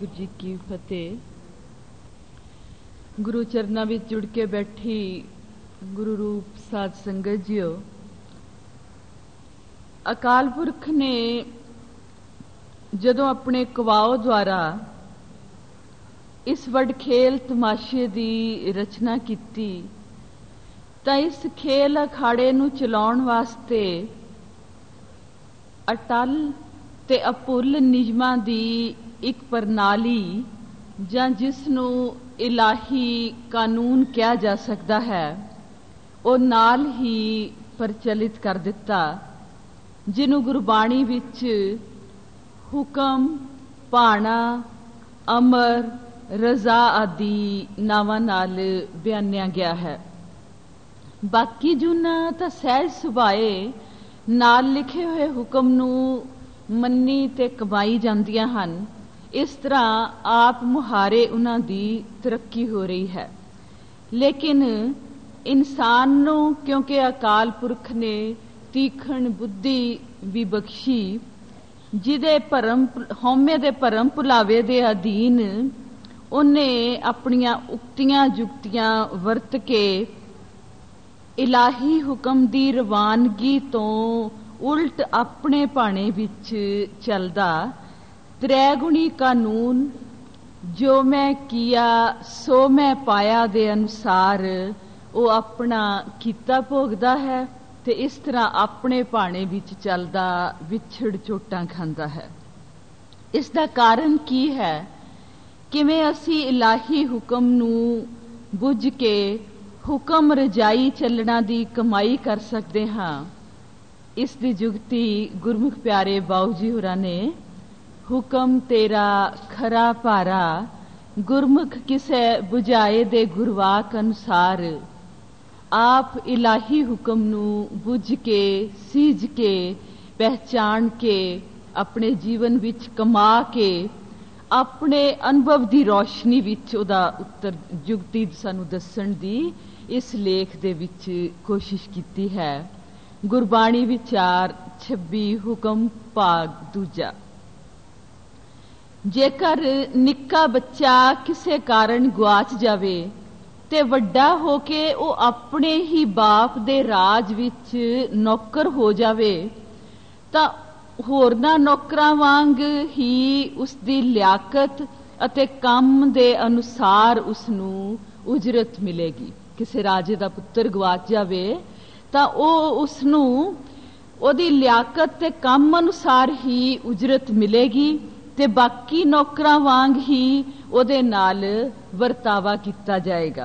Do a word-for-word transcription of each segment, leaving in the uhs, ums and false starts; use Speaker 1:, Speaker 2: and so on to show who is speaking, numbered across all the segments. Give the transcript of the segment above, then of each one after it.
Speaker 1: ਵਾਹਿਗੁਰੂ ਜੀ ਕੀ ਫਤਿਹ। ਗੁਰੂ ਚਰਨਾਂ ਵਿੱਚ ਜੁੜ ਕੇ ਬੈਠੀ ਗੁਰੂ ਰੂਪ ਸਾਧ ਸੰਗਤ ਜੀਓ, ਅਕਾਲ ਪੁਰਖ ਨੇ ਜਦੋਂ ਆਪਣੇ ਕਵਾਓ ਦੁਆਰਾ ਇਸ ਵਡਖੇਲ ਤਮਾਸ਼ੇ ਦੀ ਰਚਨਾ ਕੀਤੀ ਤਾਂ ਇਸ ਖੇਲ ਅਖਾੜੇ ਨੂੰ ਚਲਾਉਣ ਵਾਸਤੇ ਅਟਲ ਤੇ ਅਪੁੱਲ ਨਿਯਮਾਂ ਦੀ ਇੱਕ ਪ੍ਰਣਾਲੀ ਜਾਂ ਜਿਸ ਨੂੰ ਇਲਾਹੀ ਕਾਨੂੰਨ ਕਿਹਾ ਜਾ ਸਕਦਾ ਹੈ ਉਹ ਨਾਲ ਹੀ ਪ੍ਰਚਲਿਤ ਕਰ ਦਿੱਤਾ, ਜਿਹਨੂੰ ਗੁਰਬਾਣੀ ਵਿੱਚ ਹੁਕਮ, ਭਾਣਾ, ਅਮਰ, ਰਜ਼ਾ ਆਦਿ ਨਾਵਾਂ ਨਾਲ ਬਿਆਨਿਆ ਗਿਆ ਹੈ। ਬਾਕੀ ਜੁਨਾਂ ਤਾਂ ਸਹਿਜ ਸੁਭਾਏ ਨਾਲ ਲਿਖੇ ਹੋਏ ਹੁਕਮ ਨੂੰ ਮੰਨੀ ਤੇ ਕਮਾਈ ਜਾਂਦੀਆਂ ਹਨ। ਇਸ ਤਰ੍ਹਾਂ ਆਪ ਮੁਹਾਰੇ ਉਹਨਾਂ ਦੀ ਤਰੱਕੀ ਹੋ ਰਹੀ ਹੈ। ਲੇਕਿਨ ਇਨਸਾਨ ਨੂੰ ਕਿਉਂਕਿ ਅਕਾਲ ਪੁਰਖ ਨੇ ਤੀਖਣ ਬੁੱਧੀ ਵੀ ਬਖਸ਼ੀ, ਜਿਹਦੇ ਭਰਮ ਹਉਮੈ ਦੇ ਭਰਮ ਭੁਲਾਵੇ ਦੇ ਅਧੀਨ ਉਹਨੇ ਆਪਣੀਆਂ ਉਕਤੀਆਂ ਜੁਗਤੀਆਂ ਵਰਤ ਕੇ ਇਲਾਹੀ ਹੁਕਮ ਦੀ ਰਵਾਨਗੀ ਤੋਂ ਉਲਟ ਆਪਣੇ ਭਾਣੇ ਵਿੱਚ ਚੱਲਦਾ ਤ੍ਰੈਗੁਣੀ ਕਾਨੂੰਨ ਜੋ ਮੈਂ ਕੀਆ ਸੋ ਮੈਂ ਪਾਇਆ ਦੇ ਅਨੁਸਾਰ ਉਹ ਆਪਣਾ ਕੀਤਾ ਭੋਗਦਾ ਹੈ ਤੇ ਇਸ ਤਰ੍ਹਾਂ ਆਪਣੇ ਭਾਣੇ ਵਿੱਚ ਚੱਲਦਾ ਵਿਛੜ ਚੋਟਾਂ ਖਾਂਦਾ ਹੈ। ਇਸ ਦਾ ਕਾਰਨ ਕੀ ਹੈ? ਕਿਵੇਂ ਅਸੀਂ ਇਲਾਹੀ ਹੁਕਮ ਨੂੰ ਬੁੱਝ ਕੇ ਹੁਕਮ ਰਜਾਈ ਚੱਲਣਾ ਦੀ ਕਮਾਈ ਕਰ ਸਕਦੇ ਹਾਂ? ਇਸ ਦੀ ਜੁਗਤੀ ਗੁਰਮੁਖ ਪਿਆਰੇ ਬਾਊ ਜੀ ਹੋਰਾਂ ਨੇ ਹੁਕਮ ਤੇਰਾ ਖਰਾ ਭਾਰਾ ਗੁਰਮੁਖ ਕਿਸੇ ਬੁਝਾਏ ਦੇ ਗੁਰਵਾਕ ਅਨੁਸਾਰ ਆਪ ਇਲਾਹੀ ਹੁਕਮ ਨੂੰ ਬੁੱਝ ਕੇ ਸੀਝ ਕੇ ਪਹਿਚਾਣ ਕੇ ਆਪਣੇ ਜੀਵਨ ਵਿੱਚ ਕਮਾ ਕੇ ਆਪਣੇ ਅਨੁਭਵ ਦੀ ਰੌਸ਼ਨੀ ਵਿੱਚ ਉਹਦਾ ਉੱਤਰ ਜੁਗਤੀ ਸਾਨੂੰ ਦੱਸਣ ਦੀ ਇਸ ਲੇਖ ਦੇ ਵਿੱਚ ਕੋਸ਼ਿਸ਼ ਕੀਤੀ ਹੈ। ਗੁਰਬਾਣੀ ਵਿਚਾਰ ਛੱਬੀ ਹੁਕਮ ਭਾਗ ਦੂਜਾ। ਜੇਕਰ ਨਿੱਕਾ ਬੱਚਾ ਕਿਸੇ ਕਾਰਨ ਗੁਆਚ ਜਾਵੇ ਤੇ ਵੱਡਾ ਹੋ ਕੇ ਉਹ ਆਪਣੇ ਹੀ ਬਾਪ ਦੇ ਰਾਜ ਵਿੱਚ ਨੌਕਰ ਹੋ ਜਾਵੇ ਤਾਂ ਹੋਰਨਾਂ ਨੌਕਰਾਂ ਵਾਂਗ ਹੀ ਉਸ ਦੀ ਲਿਆਕਤ ਅਤੇ ਕੰਮ ਦੇ ਅਨੁਸਾਰ ਉਸ ਨੂੰ ਉਜਰਤ ਮਿਲੇਗੀ। ਕਿਸੇ ਰਾਜੇ ਦਾ ਪੁੱਤਰ ਗਵਾਚ ਜਾਵੇ ਤਾਂ ਉਹ ਉਸ ਨੂੰ ਉਹਦੀ ਲਿਆਕਤ ਤੇ ਕੰਮ ਅਨੁਸਾਰ ਹੀ ਉਜਰਤ ਮਿਲੇਗੀ ਤੇ ਬਾਕੀ ਨੌਕਰਾਂ ਵਾਂਗ ਹੀ ਉਹਦੇ ਨਾਲ ਵਰਤਾਵਾ ਕੀਤਾ ਜਾਏਗਾ।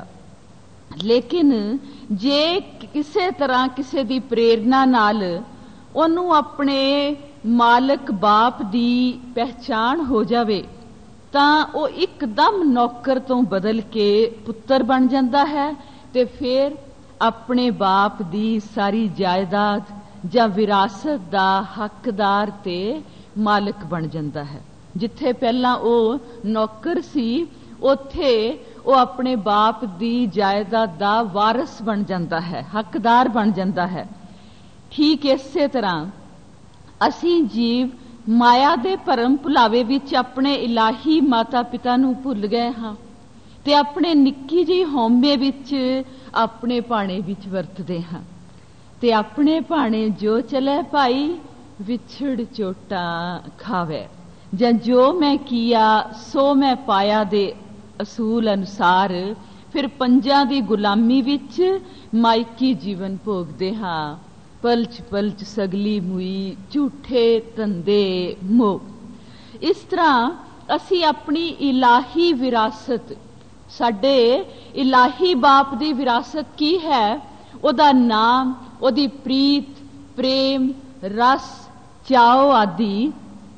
Speaker 1: ਲੇਕਿਨ ਜੇ ਕਿਸੇ ਤਰ੍ਹਾਂ ਕਿਸੇ ਦੀ ਪ੍ਰੇਰਨਾ ਨਾਲ ਉਹਨੂੰ ਆਪਣੇ ਮਾਲਕ ਬਾਪ ਦੀ ਪਹਿਚਾਣ ਹੋ ਜਾਵੇ ਤਾਂ ਉਹ ਇੱਕਦਮ ਨੌਕਰ ਤੋਂ ਬਦਲ ਕੇ ਪੁੱਤਰ ਬਣ ਜਾਂਦਾ ਹੈ ਤੇ ਫਿਰ ਆਪਣੇ ਬਾਪ ਦੀ ਸਾਰੀ ਜਾਇਦਾਦ ਜਾਂ ਵਿਰਾਸਤ ਦਾ ਹੱਕਦਾਰ ਤੇ ਮਾਲਕ ਬਣ ਜਾਂਦਾ ਹੈ। ਜਿੱਥੇ ਪਹਿਲਾਂ ਉਹ ਨੌਕਰ ਸੀ ਉੱਥੇ ਉਹ ਆਪਣੇ ਬਾਪ ਦੀ ਜਾਇਦਾਦ ਦਾ ਵਾਰਿਸ ਬਣ ਜਾਂਦਾ ਹੈ, ਹੱਕਦਾਰ ਬਣ ਜਾਂਦਾ ਹੈ। ਠੀਕ ਇਸੇ ਤਰ੍ਹਾਂ ਅਸੀਂ ਜੀਵ ਮਾਇਆ ਦੇ ਭਰਮ ਭੁਲਾਵੇ ਵਿੱਚ ਆਪਣੇ ਇਲਾਹੀ ਮਾਤਾ ਪਿਤਾ ਨੂੰ ਭੁੱਲ ਗਏ ਹਾਂ ਤੇ ਆਪਣੇ ਨਿੱਕੀ ਜਿਹੀ ਹਉਮੈ ਵਿੱਚ ਆਪਣੇ ਭਾਣੇ ਵਿੱਚ ਵਰਤਦੇ ਹਾਂ ਤੇ ਆਪਣੇ ਭਾਣੇ ਜੋ ਚਲੇ ਭਾਈ ਵਿਛੜ ਚੋਟਾਂ ਖਾਵੇ, ਜਾਂ ਜੋ ਮੈਂ ਕੀਆ ਸੋ ਮੈਂ ਪਾਇਆ ਦੇ ਅਸੂਲ ਅਨੁਸਾਰ ਫਿਰ ਪੰਜਾਂ ਦੀ ਗੁਲਾਮੀ ਵਿੱਚ ਮਾਇਕੀ ਜੀਵਨ ਭੋਗਦੇ ਹਾਂ। ਪਲਚ ਪਲਚ ਸਗਲੀ ਮੁਈ ਝੂਠੇ ਧੰਦੇ ਮੋਹ। ਇਸ ਤਰ੍ਹਾਂ ਅਸੀਂ ਆਪਣੀ ਇਲਾਹੀ ਵਿਰਾਸਤ, ਸਾਡੇ ਇਲਾਹੀ ਬਾਪ ਦੀ ਵਿਰਾਸਤ ਕੀ ਹੈ? ਉਹਦਾ ਨਾਮ, ਉਹਦੀ ਪ੍ਰੀਤ, ਪ੍ਰੇਮ, ਰਸ, ਚਾਓ ਆਦਿ,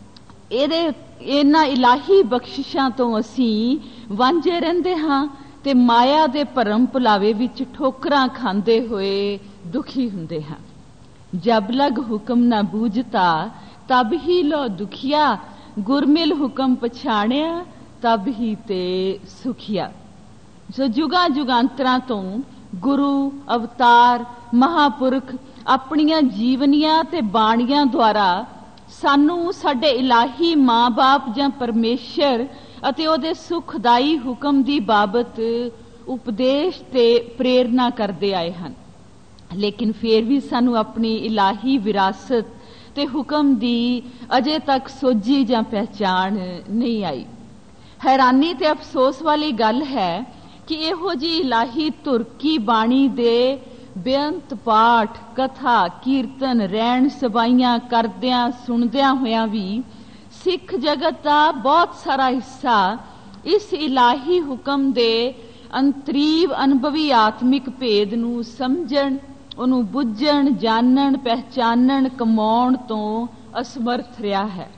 Speaker 1: ਇਹਦੇ ਇਹਨਾਂ ਇਲਾਹੀ ਬਖਸ਼ਿਸ਼ਾਂ ਤੋਂ ਅਸੀਂ ਵਾਂਝੇ ਰਹਿੰਦੇ ਹਾਂ ਤੇ ਮਾਇਆ ਦੇ ਭਰਮ ਭੁਲਾਵੇ ਵਿੱਚ ਠੋਕਰਾਂ ਖਾਂਦੇ ਹੋਏ ਦੁਖੀ ਹੁੰਦੇ ਹਾਂ। ਜਬ ਲਗ ਹੁਕਮ ਨਾ ਬੂਝਤਾ ਤਬ ਹੀ ਲੋ ਦੁਖੀਆ, ਗੁਰਮਿਲ ਹੁਕਮ ਪਛਾਣਿਆ ਤਬ ਹੀ ਤੇ ਸੁਖੀਆ। ਸੋ ਜੁਗਾਂ ਜੁਗਾਂਤਰਾਂ ਤੋਂ ਗੁਰੂ, ਅਵਤਾਰ, ਮਹਾਪੁਰਖ ਆਪਣੀਆਂ ਜੀਵਨੀਆਂ ਤੇ ਬਾਣੀਆਂ ਦੁਆਰਾ ਸਾਨੂੰ ਸਾਡੇ ਇਲਾਹੀ ਮਾਂ-ਬਾਪ ਜਾਂ ਪਰਮੇਸ਼ਰ ਅਤੇ ਉਹਦੇ ਸੁਖਦਾਈ ਹੁਕਮ ਦੀ ਬਾਬਤ ਉਪਦੇਸ਼ ਤੇ ਪ੍ਰੇਰਨਾ ਕਰਦੇ ਆਏ ਹਨ। ਲੇਕਿਨ ਫਿਰ ਵੀ ਸਾਨੂੰ ਆਪਣੀ ਇਲਾਹੀ ਵਿਰਾਸਤ ਤੇ ਹੁਕਮ ਦੀ ਅਜੇ ਤੱਕ ਸੋਝੀ ਜਾਂ ਪਹਿਚਾਣ ਨਹੀਂ ਆਈ। ਹੈਰਾਨੀ ਤੇ ਅਫਸੋਸ ਵਾਲੀ ਗੱਲ ਹੈ ਕਿ ਇਹੋ ਜਿਹੀ ਇਲਾਹੀ ਤੁਰਕੀ ਬਾਣੀ ਦੇ ਬੇਅੰਤ ਪਾਠ, ਕਥਾ, ਕੀਰਤਨ, ਰਹਿਣ ਸਬਾਈਆਂ ਕਰਦਿਆਂ ਸੁਣਦਿਆਂ ਹੋਇਆਂ ਵੀ ਸਿੱਖ ਜਗਤ ਦਾ ਬਹੁਤ ਸਾਰਾ ਹਿੱਸਾ ਇਸ ਇਲਾਹੀ ਹੁਕਮ ਦੇ ਅੰਤਰੀਵ ਅਨੁਭਵੀ ਆਤਮਿਕ ਭੇਦ ਨੂੰ ਸਮਝਣ, ਉਹਨੂੰ ਬੁੱਝਣ, ਜਾਣਨ, ਪਹਿਚਾਨਣ, ਕਮਾਉਣ ਤੋਂ ਅਸਮਰਥ ਰਿਹਾ ਹੈ।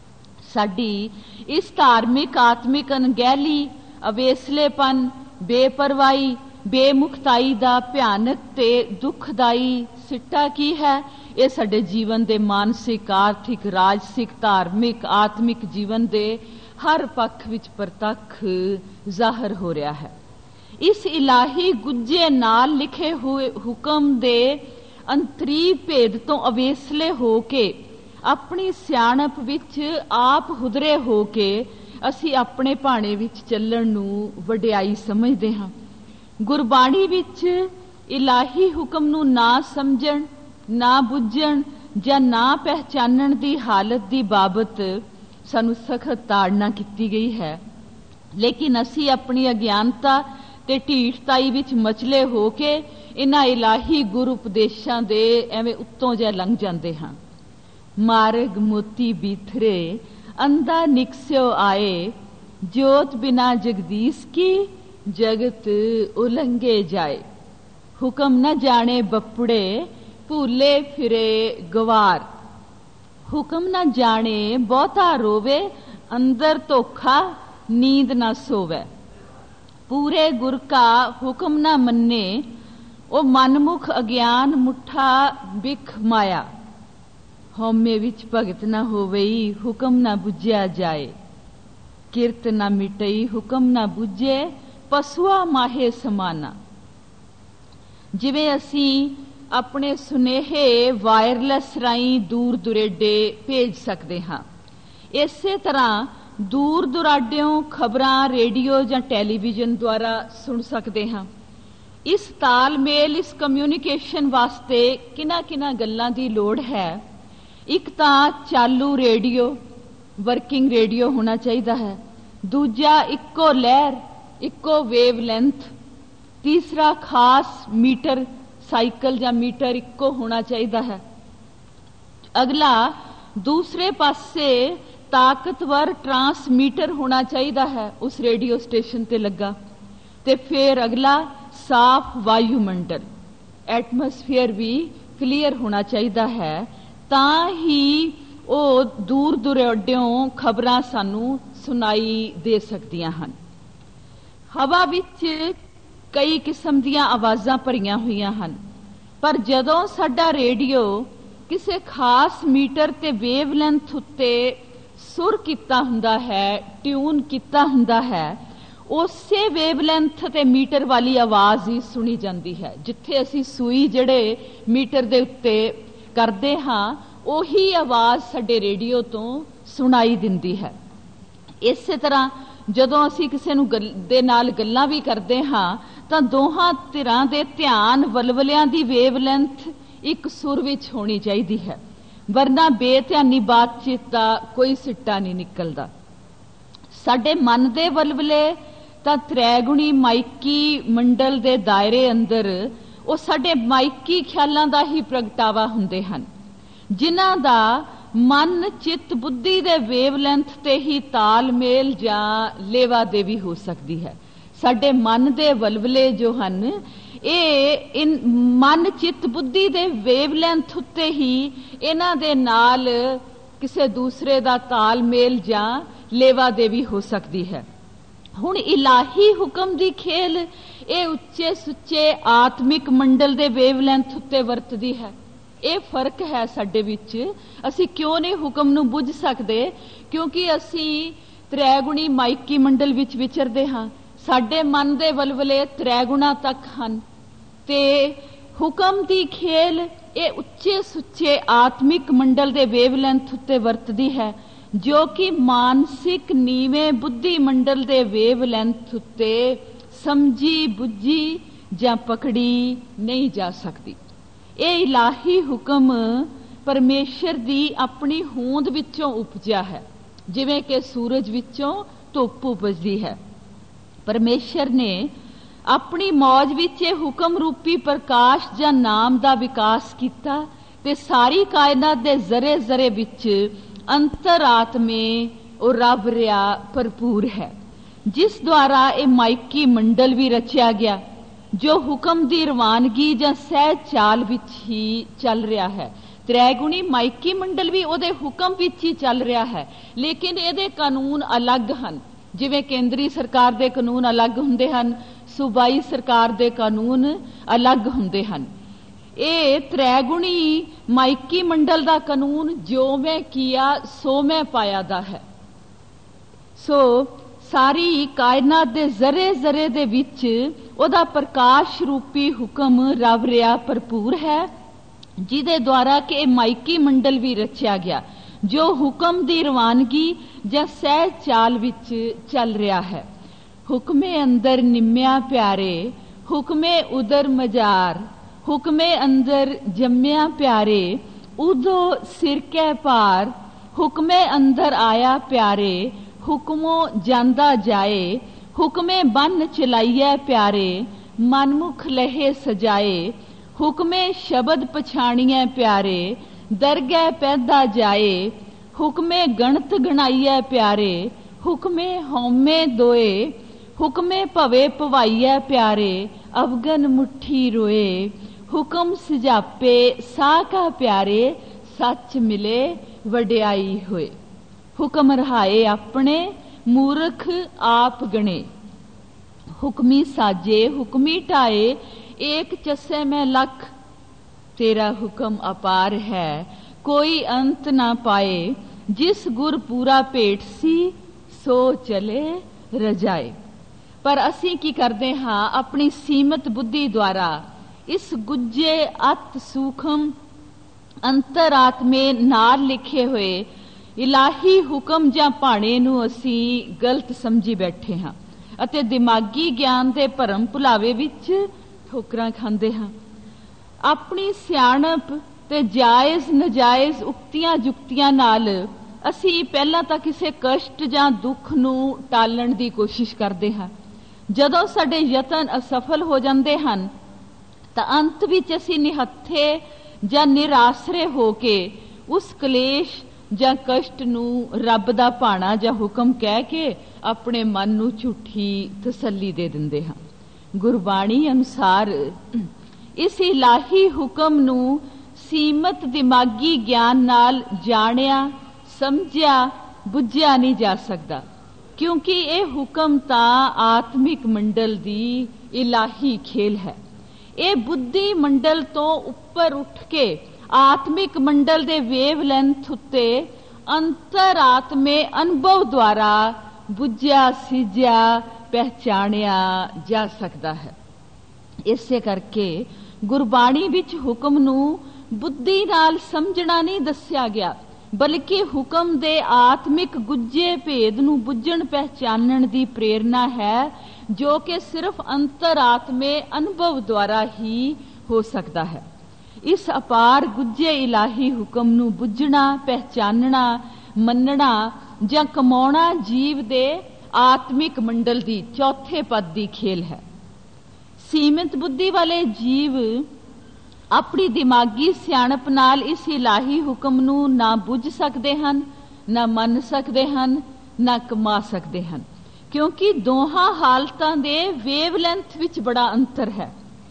Speaker 1: ਸਾਡੀ ਇਸ ਧਾਰਮਿਕ ਆਤਮਿਕ ਅਣਗਹਿਲੀ, ਅਵੇਸਲੇਪਨ, ਬੇਪਰਵਾਹੀ, ਬੇਮੁਖਤਾਈ ਦਾ ਭਿਆਨਕ ਤੇ ਦੁਖਦਾਈ ਸਿੱਟਾ ਕੀ ਹੈ? ਇਹ ਸਾਡੇ ਜੀਵਨ ਦੇ ਮਾਨਸਿਕ, ਆਰਥਿਕ, ਰਾਜਸਿਕ, ਧਾਰਮਿਕ, ਆਤਮਿਕ ਜੀਵਨ ਦੇ ਹਰ ਪੱਖ ਵਿੱਚ ਪ੍ਰਤੱਖ ਜ਼ਾਹਰ ਹੋ ਰਿਹਾ ਹੈ। ਇਸ ਇਲਾਹੀ ਗੁੱਜੇ ਨਾਲ ਲਿਖੇ ਹੋਏ ਹੁਕਮ ਦੇ ਅੰਤਰੀਵ ਭੇਦ ਤੋਂ ਅਵੇਸਲੇ ਹੋ ਕੇ, ਆਪਣੀ ਸਿਆਣਪ ਵਿੱਚ ਆਪ ਹੁਦਰੇ ਹੋ ਕੇ ਅਸੀਂ ਆਪਣੇ ਭਾਣੇ ਵਿੱਚ ਚੱਲਣ ਨੂੰ ਵਡਿਆਈ ਸਮਝਦੇ ਹਾਂ। ਗੁਰਬਾਣੀ ਵਿੱਚ ਇਲਾਹੀ ਹੁਕਮ ਨੂੰ ਨਾ ਸਮਝਣ, ਨਾ ਬੁੱਝਣ ਜਾਂ ਨਾ ਪਹਿਚਾਨਣ ਦੀ ਹਾਲਤ ਦੀ ਬਾਬਤ ਸਾਨੂੰ ਸਖਤ ਤਾੜਨਾ ਕੀਤੀ ਗਈ ਹੈ। ਲੇਕਿਨ ਅਸੀਂ ਆਪਣੀ ਅਗਿਆਨਤਾ ਤੇ ਢੀਠਤਾਈ ਵਿੱਚ ਮਚਲੇ ਹੋ ਕੇ ਇਹਨਾਂ ਇਲਾਹੀ ਗੁਰ ਉਪਦੇਸ਼ਾਂ ਦੇ ਐਵੇਂ ਉੱਤੋਂ ਜਿਹਾ ਲੰਘ ਜਾਂਦੇ ਹਾਂ। ਮਾਰਗ ਮੋਤੀ ਬੀਥਰੇ ਅੰਧਾ ਨਿਕਸਿਓ ਆਏ, ਜੋਤ ਬਿਨਾ ਜਗਦੀਸ਼ ਕੀ ਜਗਤ ਉਲੰਘੇ ਜਾਏ। ਹੁਕਮ न जाने बपड़े भूले फिरे गवार। हुक्म न जाने बहुता रोवे, अंदर धोखा नींद न सोवे। पूरे गुर का हुक्म न मन्ने, ओ मनमुख अज्ञान मुठा बिख माया। हौमे विच भगत न होवई, हुक्म न बुझिया जाए। किरत न मिटई, हुक्म न बुझे, पशुआ माहे समाना। ਜਿਵੇਂ ਅਸੀਂ ਆਪਣੇ ਸੁਨੇਹੇ ਵਾਇਰਲੈਸ ਰਾਹੀਂ ਦੂਰ ਦੁਰੇਡੇ ਭੇਜ ਸਕਦੇ ਹਾਂ, ਇਸੇ ਤਰ੍ਹਾਂ ਦੂਰ ਦੁਰਾਡਿਓਂ ਖਬਰਾਂ ਰੇਡੀਓ ਜਾਂ ਟੈਲੀਵਿਜ਼ਨ ਦੁਆਰਾ ਸੁਣ ਸਕਦੇ ਹਾਂ। ਇਸ ਤਾਲਮੇਲ, ਇਸ ਕਮਿਊਨੀਕੇਸ਼ਨ ਵਾਸਤੇ ਕਿਹਨਾਂ ਕਿਹਨਾਂ ਗੱਲਾਂ ਦੀ ਲੋੜ ਹੈ? ਇੱਕ ਤਾਂ ਚਾਲੂ ਰੇਡੀਓ, ਵਰਕਿੰਗ ਰੇਡੀਓ ਹੋਣਾ ਚਾਹੀਦਾ ਹੈ। ਦੂਜਾ ਇੱਕੋ ਲਹਿਰ, ਇੱਕੋ ਵੇਵ ਲੈਂਥ। ਤੀਸਰਾ ਖਾਸ ਮੀਟਰ, ਸਾਈਕਲ ਜਾਂ ਮੀਟਰ ਇੱਕੋ ਹੋਣਾ ਚਾਹੀਦਾ ਹੈ। ਅਗਲਾ ਦੂਸਰੇ ਪਾਸੇ ਤਾਕਤਵਰ ਟਰਾਂਸਮੀਟਰ ਹੋਣਾ ਚਾਹੀਦਾ ਹੈ ਉਸ ਰੇਡੀਓ ਸਟੇਸ਼ਨ ਤੇ ਲੱਗਾ। ਤੇ ਫਿਰ ਅਗਲਾ ਸਾਫ਼ ਵਾਯੂਮੰਡਲ, ਐਟਮੋਸਫੀਅਰ ਵੀ ਕਲੀਅਰ ਹੋਣਾ ਚਾਹੀਦਾ ਹੈ, ਤਾਂ ਹੀ ਉਹ ਦੂਰ ਦੁਰਾਡਿਓਂ ਖਬਰਾਂ ਸਾਨੂੰ ਸੁਣਾਈ ਦੇ ਸਕਦੀਆਂ ਹਨ। ਹਵਾ ਵਿੱਚ ਕਈ ਕਿਸਮ ਦੀਆਂ ਆਵਾਜ਼ਾਂ ਭਰੀਆਂ ਹੋਈਆਂ ਹਨ, ਪਰ ਜਦੋਂ ਸਾਡਾ ਰੇਡੀਓ ਕਿਸੇ ਖਾਸ ਮੀਟਰ ਤੇ ਵੇਵਲੈਂਥ ਉੱਤੇ ਸੁਰ ਕੀਤਾ ਹੁੰਦਾ ਹੈ, ਟਿਊਨ ਕੀਤਾ ਹੁੰਦਾ ਹੈ, ਉਸੇ ਵੇਵਲੈਂਥ ਤੇ ਮੀਟਰ ਵਾਲੀ ਆਵਾਜ਼ ਹੀ ਸੁਣੀ ਜਾਂਦੀ ਹੈ। ਜਿੱਥੇ ਅਸੀਂ ਸੂਈ ਜਿਹੜੇ ਮੀਟਰ ਦੇ ਉੱਤੇ ਕਰਦੇ ਹਾਂ, ਉਹੀ ਆਵਾਜ਼ ਸਾਡੇ ਰੇਡੀਓ ਤੋਂ ਸੁਣਾਈ ਦਿੰਦੀ ਹੈ। ਇਸੇ ਤਰ੍ਹਾਂ ਜਦੋਂ ਅਸੀਂ ਕਿਸੇ ਨੂੰ ਦੇ ਨਾਲ ਗੱਲਾਂ ਵੀ ਕਰਦੇ ਹਾਂ ਤਾਂ ਦੋਹਾਂ ਧਿਰਾਂ ਦੇ ਧਿਆਨ ਵਲਵਲਿਆਂ ਦੀ ਵੇਵਲੈਂਥ ਇੱਕ ਸੁਰ ਵਿੱਚ ਹੋਣੀ ਚਾਹੀਦੀ ਹੈ, ਵਰਨਾ ਬੇਧਿਆਨੀ ਬਾਤਚੀਤ ਦਾ ਕੋਈ ਸਿੱਟਾ ਨਹੀਂ ਨਿਕਲਦਾ। ਸਾਡੇ ਮਨ ਦੇ ਵਲਵਲੇ ਤਾਂ ਤ੍ਰੈਗੁਣੀ ਮਾਇਕੀ ਮੰਡਲ ਦੇ ਦਾਇਰੇ ਅੰਦਰ ਉਹ ਸਾਡੇ ਮਾਇਕੀ ਖਿਆਲਾਂ ਦਾ ਹੀ ਪ੍ਰਗਟਾਵਾ ਹੁੰਦੇ ਹਨ, ਜਿਨ੍ਹਾਂ ਦਾ ਮਨ, ਚਿੱਤ, ਬੁੱਧੀ ਦੇ ਵੇਵਲੈਂਥ ਤੇ ਹੀ ਤਾਲਮੇਲ ਜਾਂ ਲੇਵਾ ਦੇਵੀ ਹੋ ਸਕਦੀ ਹੈ। ਸਾਡੇ ਮਨ ਦੇ ਵਲਵਲੇ ਜੋ ਹਨ, ਇਹ ਇਨ ਮਨ, ਚਿੱਤ, ਬੁੱਧੀ ਦੇ ਵੇਵਲੈਂਥ ਉੱਤੇ ਹੀ ਇਹਨਾਂ ਦੇ ਨਾਲ ਕਿਸੇ ਦੂਸਰੇ ਦਾ ਤਾਲਮੇਲ ਜਾਂ ਲੇਵਾ ਦੇਵੀ ਹੋ ਸਕਦੀ ਹੈ। ਹੁਣ ਇਲਾਹੀ ਹੁਕਮ ਦੀ ਖੇਲ ਇਹ ਉੱਚੇ ਸੁੱਚੇ ਆਤਮਿਕ ਮੰਡਲ ਦੇ ਵੇਵਲੈਂਥ ਉੱਤੇ ਵਰਤਦੀ ਹੈ। ਇਹ ਫਰਕ ਹੈ ਸਾਡੇ ਵਿੱਚ। ਅਸੀਂ ਕਿਉਂ ਨਹੀਂ ਹੁਕਮ ਨੂੰ ਬੁੱਝ ਸਕਦੇ? ਕਿਉਂਕਿ ਅਸੀਂ ਤ੍ਰੈਗੁਣੀ ਮਾਇਕੀ ਮੰਡਲ ਵਿੱਚ ਵਿਚਰਦੇ ਹਾਂ। ਸਾਡੇ ਮਨ ਦੇ ਵਲਵਲੇ ਤ੍ਰੈਗੁਣਾ ਤੱਕ ਹਨ ਤੇ ਹੁਕਮ ਦੀ ਖੇਲ ਇਹ ਉੱਚੇ ਸੁੱਚੇ ਆਤਮਿਕ ਮੰਡਲ ਦੇ ਵੇਵਲੈਂਥ ਉੱਤੇ ਵਰਤਦੀ ਹੈ, ਜੋ ਕਿ ਮਾਨਸਿਕ ਨੀਵੇਂ ਬੁੱਧੀ ਮੰਡਲ ਦੇ ਵੇਵਲੈਂਥ ਉੱਤੇ ਸਮਝੀ ਬੁੱਝੀ ਜਾਂ ਪਕੜੀ ਨਹੀਂ ਜਾ ਸਕਦੀ। ਇਹ ਇਲਾਹੀ ਹੁਕਮ ਪਰਮੇਸ਼ਰ ਦੀ ਆਪਣੀ ਹੋਂਦ ਵਿੱਚੋਂ ਉਪਜਿਆ ਹੈ, ਜਿਵੇਂ ਕਿ ਸੂਰਜ ਵਿੱਚੋਂ ਧੁੱਪ ਉਪਜਦੀ ਹੈ। ਪਰਮੇਸ਼ਰ ਨੇ ਆਪਣੀ ਮੌਜ ਵਿੱਚ ਇਹ ਹੁਕਮ ਰੂਪੀ ਪ੍ਰਕਾਸ਼ ਜਾਂ ਨਾਮ ਦਾ ਵਿਕਾਸ ਕੀਤਾ ਤੇ ਸਾਰੀ ਕਾਇਨਾਤ ਦੇ ਜ਼ਰੇ ਜ਼ਰੇ ਵਿੱਚ ਅੰਤਰਾਤਮੇ ਉਹ ਰੱਬ ਰਿਆ ਭਰਪੂਰ ਹੈ, ਜਿਸ ਦੁਆਰਾ ਇਹ ਮਾਇਕੀ ਮੰਡਲ ਵੀ ਰਚਿਆ ਗਿਆ, ਜੋ ਹੁਕਮ ਦੀ ਰਵਾਨਗੀ ਜਾਂ ਸਹਿਜ ਚਾਲ ਵਿੱਚ ਹੀ ਚੱਲ ਰਿਹਾ ਹੈ। ਤ੍ਰੈਗੁਣੀ ਮਾਇਕੀ ਮੰਡਲ ਵੀ ਉਹਦੇ ਹੁਕਮ ਵਿੱਚ ਹੀ ਚੱਲ ਰਿਹਾ ਹੈ, ਲੇਕਿਨ ਇਹਦੇ ਕਾਨੂੰਨ ਅਲੱਗ ਹਨ। ਜਿਵੇਂ ਕੇਂਦਰੀ ਸਰਕਾਰ ਦੇ ਕਾਨੂੰਨ ਅਲੱਗ ਹੁੰਦੇ ਹਨ, ਸੂਬਾਈ ਸਰਕਾਰ ਦੇ ਕਾਨੂੰਨ ਅਲੱਗ ਹੁੰਦੇ ਹਨ। ਇਹ ਤ੍ਰੈਗੁਣੀ ਮਾਇਕੀ ਮੰਡਲ ਦਾ ਕਾਨੂੰਨ ਜੋ ਮੈਂ ਕੀਆ ਸੋ ਮੈਂ ਪਾਇਆ ਦਾ ਹੈ। ਸੋ ਸਾਰੀ ਕਾਇਨਾਤ ਦੇ ਜ਼ਰੇ ਜ਼ਰੇ ਦੇ ਵਿੱਚ ਉਹਦਾ ਪ੍ਰਕਾਸ਼ ਰੂਪੀ ਹੁਕਮ ਰੱਬ ਰਿਆ ਭਰਪੂਰ ਹੈ, ਜਿਹਦੇ ਦੁਆਰਾ ਕਿ ਇਹ ਮਾਇਕੀ ਮੰਡਲ ਵੀ ਰਚਿਆ ਗਿਆ, ਜੋ ਹੁਕਮ ਦੀ ਰਵਾਨਗੀ ਜਾਂ ਸਹਿਜ ਚਾਲ ਵਿੱਚ ਚੱਲ ਰਿਹਾ ਹੈ। ਹੁਕਮੇ ਅੰਦਰ ਨਿੰਮਿਆ ਪਿਆਰੇ, ਹੁਕਮੇ ਉਦਰ ਮਜ਼ਾਰ, ਹੁਕਮੇ ਅੰਦਰ ਜੰਮਿਆ ਪਿਆਰੇ, ਉਦੋਂ ਸਿਰਕੈ ਭਾਰ, ਹੁਕਮੇ ਅੰਦਰ ਆਇਆ ਪਿਆਰੇ, ਹੁਕਮੋਂ ਜਾਂਦਾ ਜਾਏ, ਹੁਕਮੇ ਬੰਨ ਚਲਾਈਐ ਪਿਆਰੇ, ਮਨਮੁਖ ਲਹੇ ਸਜਾਏ, ਹੁਕਮੇ ਸ਼ਬਦ ਪਛਾਣੀਐ ਪਿਆਰੇ, ਦਰਗਹਿ ਪੈਦਾ ਜਾਏ, ਹੁਕਮੇ ਗਣਤ ਗਣਾਈਐ ਪਿਆਰੇ, ਹੁਕਮੇ ਹਉਮੈ ਦੋਏ, ਹੁਕਮੇ ਭਵੇ ਭਵਾਈਐ ਪਿਆਰੇ, ਅਵਗਨ ਮੁੱਠੀ ਰੋਏ, ਹੁਕਮ ਸਜਾਪੇ ਸਾਕਾ ਪਿਆਰੇ, ਸੱਚ ਮਿਲੇ ਵਡਿਆਈ ਹੋਏ। ਹੁਕਮ ਰਹਾਏ ਆਪਣੇ, ਮੂਰਖ ਆਪ ਗਣੇ, ਹੁਕਮੀ ਸਾਜੇ ਹੁਕਮੀ ਢਾਏ, ਏਕ ਚਸੇ ਮੈਂ ਲੱਖ, ਤੇਰਾ ਹੁਕਮ ਅਪਾਰ ਹੈ, ਕੋਈ ਅੰਤ ਨਾ ਪਾਏ, ਜਿਸ ਗੁਰ ਪੂਰਾ ਭੇਟ ਸੀ, ਸੋ ਚਲੇ ਰਜਾਏ। ਪਰ ਅਸੀਂ ਕੀ ਕਰਦੇ ਹਾਂ? ਆਪਣੀ ਸੀਮਤ ਬੁੱਧੀ ਦੁਆਰਾ ਇਸ ਗੁੱਜੇ ਅਤ ਸੂਖਮ ਅੰਤਰਾਤਮੇ ਨਾਲ ਲਿਖੇ ਹੋਏ ਇਲਾਹੀ ਹੁਕਮ ਜਾਂ ਭਾਣੇ ਨੂੰ ਅਸੀਂ ਗਲਤ ਸਮਝੀ ਬੈਠੇ ਹਾਂ ਅਤੇ ਦਿਮਾਗੀ ਗਿਆਨ ਦੇ ਭਰਮ ਭੁਲਾਵੇ ਵਿੱਚ ਠੋਕਰਾਂ ਖਾਂਦੇ ਹਾਂ। ਆਪਣੀ ਸਿਆਣਪ ਤੇ ਜਾਇਜ਼ ਨਜਾਇਜ਼ ਉਕਤੀਆਂ ਜੁਕਤੀਆਂ ਨਾਲ ਅਸੀਂ ਪਹਿਲਾਂ ਤਾਂ ਕਿਸੇ ਕਸ਼ਟ ਜਾਂ ਦੁੱਖ ਨੂੰ ਟਾਲਣ ਦੀ ਕੋਸ਼ਿਸ਼ ਕਰਦੇ ਹਾਂ। ਜਦੋਂ ਸਾਡੇ ਯਤਨ ਅਸਫਲ ਹੋ ਜਾਂਦੇ ਹਨ ਤਾਂ ਅੰਤ ਵਿੱਚ ਅਸੀਂ ਨਿਹੱਥੇ ਜਾਂ ਨਿਰਾਸਰੇ ਹੋ ਕੇ ਉਸ ਕਲੇਸ਼ ਜਾਂ ਕਸ਼ਟ ਨੂੰ ਰੱਬ ਦਾ ਭਾਣਾ ਜਾਂ ਹੁਕਮ ਕਹਿ ਕੇ ਆਪਣੇ ਮਨ ਨੂੰ ਝੂਠੀ ਤਸੱਲੀ ਦੇ ਦਿੰਦੇ ਹਾਂ। ਗੁਰਬਾਣੀ ਅਨੁਸਾਰ ਇਸ ਇਲਾਹੀ ਹੁਕਮ ਨੂੰ ਸੀਮਤ ਦਿਮਾਗੀ ਗਿਆਨ ਨਾਲ ਜਾਣਿਆ ਸਮਝਿਆ ਬੁੱਝਿਆ ਨਹੀਂ ਜਾ ਸਕਦਾ, ਕਿਉਂਕਿ ਇਹ ਹੁਕਮ ਤਾਂ ਆਤਮਿਕ ਮੰਡਲ ਦੀ ਇਲਾਹੀ ਖੇਲ ਹੈ। ਇਹ ਬੁੱਧੀ ਮੰਡਲ ਤੋਂ ਉੱਪਰ ਉੱਠ ਕੇ ਆਤਮਿਕ ਮੰਡਲ ਦੇ ਵੇਵਲੈਂਥ ਉੱਤੇ ਅੰਤਰਾਤਮੇ ਅਨੁਭਵ ਦੁਆਰਾ ਬੁੱਝਿਆ ਸਿੱਝਿਆ ਪਹਿਚਾਣਿਆ ਜਾ ਸਕਦਾ ਹੈ। ਇਸੇ ਕਰਕੇ ਗੁਰਬਾਣੀ ਵਿੱਚ ਹੁਕਮ ਨੂੰ ਬੁੱਧੀ ਨਾਲ ਸਮਝਣਾ ਨਹੀਂ ਦੱਸਿਆ ਗਿਆ, ਬਲਕਿ ਹੁਕਮ ਦੇ ਆਤਮਿਕ ਗੁੱਝੇ ਭੇਦ ਨੂੰ ਬੁੱਝਣ ਪਹਿਚਾਨਣ ਦੀ ਪ੍ਰੇਰਨਾ ਹੈ, ਜੋ ਕਿ ਸਿਰਫ ਅੰਤਰਾਤਮੇ ਅਨੁਭਵ ਦੁਆਰਾ ਹੀ ਹੋ ਸਕਦਾ ਹੈ। ਇਸ ਅਪਾਰ ਗੁੱਝੇ ਇਲਾਹੀ ਹੁਕਮ ਨੂੰ ਬੁੱਝਣਾ ਪਹਿਚਾਨਣਾ ਮੰਨਣਾ ਜਾਂ ਕਮਾਉਣਾ ਜੀਵ ਦੇ ਆਤਮਿਕ ਮੰਡਲ ਦੀ ਚੌਥੇ ਪਦ ਦੀ ਖੇਲ ਹੈ। ਸੀਮਿਤ ਬੁੱਧੀ ਵਾਲੇ ਜੀਵ ਆਪਣੀ ਦਿਮਾਗੀ ਸਿਆਣਪ ਨਾਲ ਇਸ ਇਲਾਹੀ ਹੁਕਮ ਨੂੰ ਨਾ ਬੁੱਝ ਸਕਦੇ ਹਨ, ਨਾ ਮੰਨ ਸਕਦੇ ਹਨ, ਨਾ ਕਮਾ ਸਕਦੇ ਹਨ, ਕਿਉਂਕਿ ਦੋਹਾਂ ਹਾਲਤਾਂ ਦੇ ਵੇਵਲੈਂਥ ਵਿੱਚ ਬੜਾ ਅੰਤਰ ਹੈ।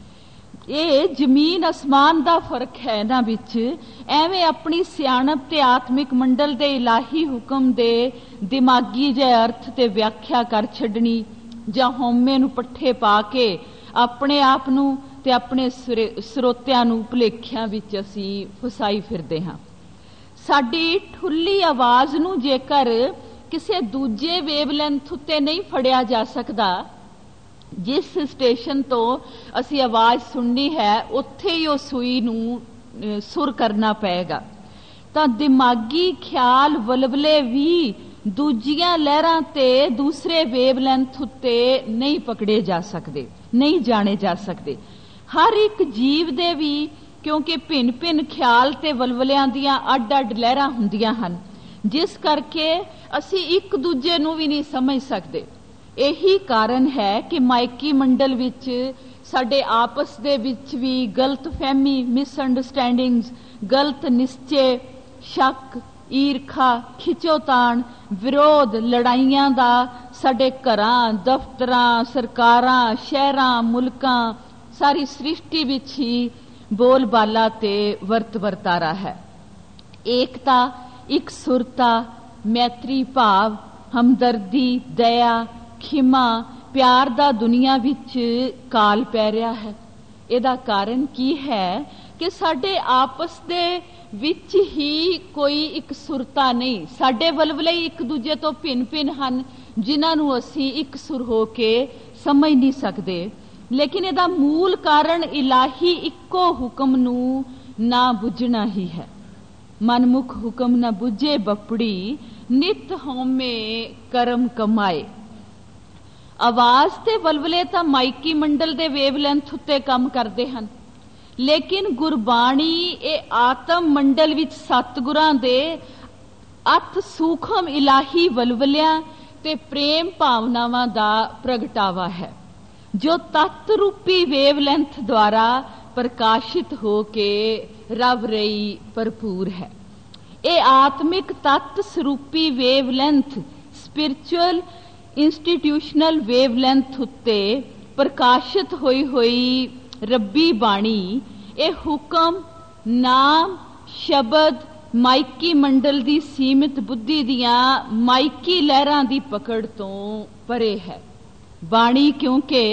Speaker 1: ਇਹ ਜ਼ਮੀਨ ਅਸਮਾਨ ਦਾ ਫਰਕ ਹੈ ਇਹਨਾਂ ਵਿੱਚ। ਐਵੇਂ ਆਪਣੀ ਸਿਆਣਪ ਤੇ ਆਤਮਿਕ ਮੰਡਲ ਦੇ ਇਲਾਹੀ ਹੁਕਮ ਦੇ ਦਿਮਾਗੀ ਜਿਹੇ ਅਰਥ ਤੇ ਵਿਆਖਿਆ ਕਰ ਛੱਡਣੀ ਜਾਂ ਹਉਮੈ ਨੂੰ ਪੱਠੇ ਪਾ ਕੇ ਆਪਣੇ ਆਪ ਨੂੰ ਤੇ ਆਪਣੇ ਸਰੋਤਿਆਂ ਨੂੰ ਭੁਲੇਖਿਆਂ ਵਿੱਚ ਅਸੀਂ ਫਸਾਈ ਫਿਰਦੇ ਹਾਂ। ਸਾਡੀ ਠੁੱਲੀ ਆਵਾਜ਼ ਨੂੰ ਜੇਕਰ ਕਿਸੇ ਦੂਜੇ ਵੇਵਲੈਂਥ ਉੱਤੇ ਨਹੀਂ ਫੜਿਆ ਜਾ ਸਕਦਾ, ਜਿਸ ਸਟੇਸ਼ਨ ਤੋਂ ਅਸੀਂ ਆਵਾਜ਼ ਸੁਣਨੀ ਹੈ ਉੱਥੇ ਹੀ ਉਹ ਸੂਈ ਨੂੰ ਸੁਰ ਕਰਨਾ ਪਏਗਾ। ਤਾਂ ਦਿਮਾਗੀ ਖਿਆਲ ਵਲਵਲੇ ਵੀ ਦੂਜੀਆਂ ਲਹਿਰਾਂ ਤੇ ਦੂਸਰੇ ਵੇਵਲੈਂਥ ਉੱਤੇ ਨਹੀਂ ਪਕੜੇ ਜਾ ਸਕਦੇ, ਨਹੀਂ ਜਾਣੇ ਜਾ ਸਕਦੇ। ਹਰ ਇੱਕ ਜੀਵ ਦੇ ਵੀ ਕਿਉਂਕਿ ਭਿੰਨ ਭਿੰਨ ਖਿਆਲ ਤੇ ਵਲਵਲਿਆਂ ਦੀਆਂ ਅੱਡ ਅੱਡ ਲਹਿਰਾਂ ਹੁੰਦੀਆਂ ਹਨ, ਜਿਸ ਕਰਕੇ ਅਸੀਂ ਇੱਕ ਦੂਜੇ ਨੂੰ ਵੀ ਨਹੀਂ ਸਮਝ ਸਕਦੇ। ਇਹੀ ਕਾਰਨ ਹੈ ਕਿ ਮਾਇਕੀ ਮੰਡਲ ਵਿੱਚ ਸਾਡੇ ਆਪਸ ਦੇ ਵਿੱਚ ਵੀ ਗਲਤ ਫਹਿਮੀ, ਮਿਸਅੰਡਰਸਟੈਂਡਿੰਗਸ, ਗਲਤ ਨਿਸ਼ਚੇ, ਸ਼ੱਕ, ਈਰਖਾ, ਖਿੱਚੋਤਾਣ, ਵਿਰੋਧ, ਲੜਾਈਆਂ ਦਾ ਸਾਡੇ ਘਰਾਂ, ਦਫ਼ਤਰਾਂ, ਸਰਕਾਰਾਂ, ਸ਼ਹਿਰਾਂ, ਮੁਲਕਾਂ, ਸਾਰੀ ਸ੍ਰਿਸ਼ਟੀ ਵਿੱਚ ਹੀ ਬੋਲਬਾਲਾ ਤੇ ਵਰਤ ਵਰਤਾਰਾ ਹੈ। ਏਕਤਾ, ਇੱਕ ਸੁਰਤਾ, ਮੈਤਰੀ ਭਾਵ, ਹਮਦਰਦੀ, ਦਇਆ, ਖਿਮਾ, ਪਿਆਰ ਦਾ ਦੁਨੀਆ ਵਿੱਚ ਕਾਲ ਪੈ ਰਿਹਾ ਹੈ। ਇਹਦਾ ਕਾਰਨ ਕੀ ਹੈ ਕਿ ਸਾਡੇ ਆਪਸ ਦੇ ਵਿੱਚ ਹੀ ਕੋਈ ਇੱਕ ਸੁਰਤਾ ਨਹੀਂ। ਸਾਡੇ ਵਲਵਲੇ ਇੱਕ ਦੂਜੇ ਤੋਂ ਭਿੰਨ ਭਿੰਨ ਹਨ, ਜਿਨ੍ਹਾਂ ਨੂੰ ਅਸੀਂ ਇੱਕ ਸੁਰ ਹੋ ਕੇ ਸਮਝ ਨਹੀਂ ਸਕਦੇ। ਲੇਕਿਨ ਇਹਦਾ ਮੂਲ ਕਾਰਨ ਇਲਾਹੀ ਇੱਕੋ ਹੁਕਮ ਨੂੰ ਨਾ ਬੁੱਝਣਾ ਹੀ ਹੈ। ਮਨਮੁਖ ਹੁਕਮ ਨਾ ਬੁੱਝੇ ਬਪੜੀ, ਨਿਤ ਹਉਮੈ ਕਰਮ ਕਮਾਏ। ਆਵਾਜ਼ ਤੇ ਵਲਵਲੇ ਤਾਂ ਮਾਇਕੀ ਮੰਡਲ ਦੇ ਵੇਵਲੈਂਥ ਉੱਤੇ ਕੰਮ ਕਰਦੇ ਹਨ, ਲੇਕਿਨ ਗੁਰਬਾਣੀ ਇਹ ਆਤਮ ਮੰਡਲ ਵਿੱਚ ਸਤਿਗੁਰਾਂ ਦੇ ਅਤ ਸੂਖਮ ਇਲਾਹੀ ਵਲਵਲਿਆਂ ਤੇ ਪ੍ਰੇਮ ਭਾਵਨਾਵਾਂ ਦਾ ਪ੍ਰਗਟਾਵਾ ਹੈ, ਜੋ ਤਤ ਰੂਪੀ ਵੇਵਲੈਂਥ ਦੁਆਰਾ ਪ੍ਰਕਾਸ਼ਿਤ ਹੋ ਕੇ ਰਵ ਰਹੀ ਭਰਪੂਰ ਹੈ। ਇਹ ਆਤਮਿਕ ਤਤ ਸਰੂਪੀ ਵੇਵਲੈਂਥ ਸਪਿਰਚੁਅਲ ਇੰਸਟੀਟਿਊਸ਼ਨਲ ਵੇਵਲੈਂਥ ਉੱਤੇ ਪ੍ਰਕਾਸ਼ਿਤ ਹੋਈ ਹੋਈ ਰੱਬੀ ਬਾਣੀ, ਇਹ ਹੁਕਮ, ਨਾਮ, ਸ਼ਬਦ ਮਾਇਕੀ ਮੰਡਲ ਦੀ ਸੀਮਿਤ ਬੁੱਧੀ ਦੀਆਂ ਮਾਇਕੀ ਲਹਿਰਾਂ ਦੀ ਪਕੜ ਤੋਂ ਪਰੇ ਹੈ। ਬਾਣੀ ਕਿਉਂਕਿ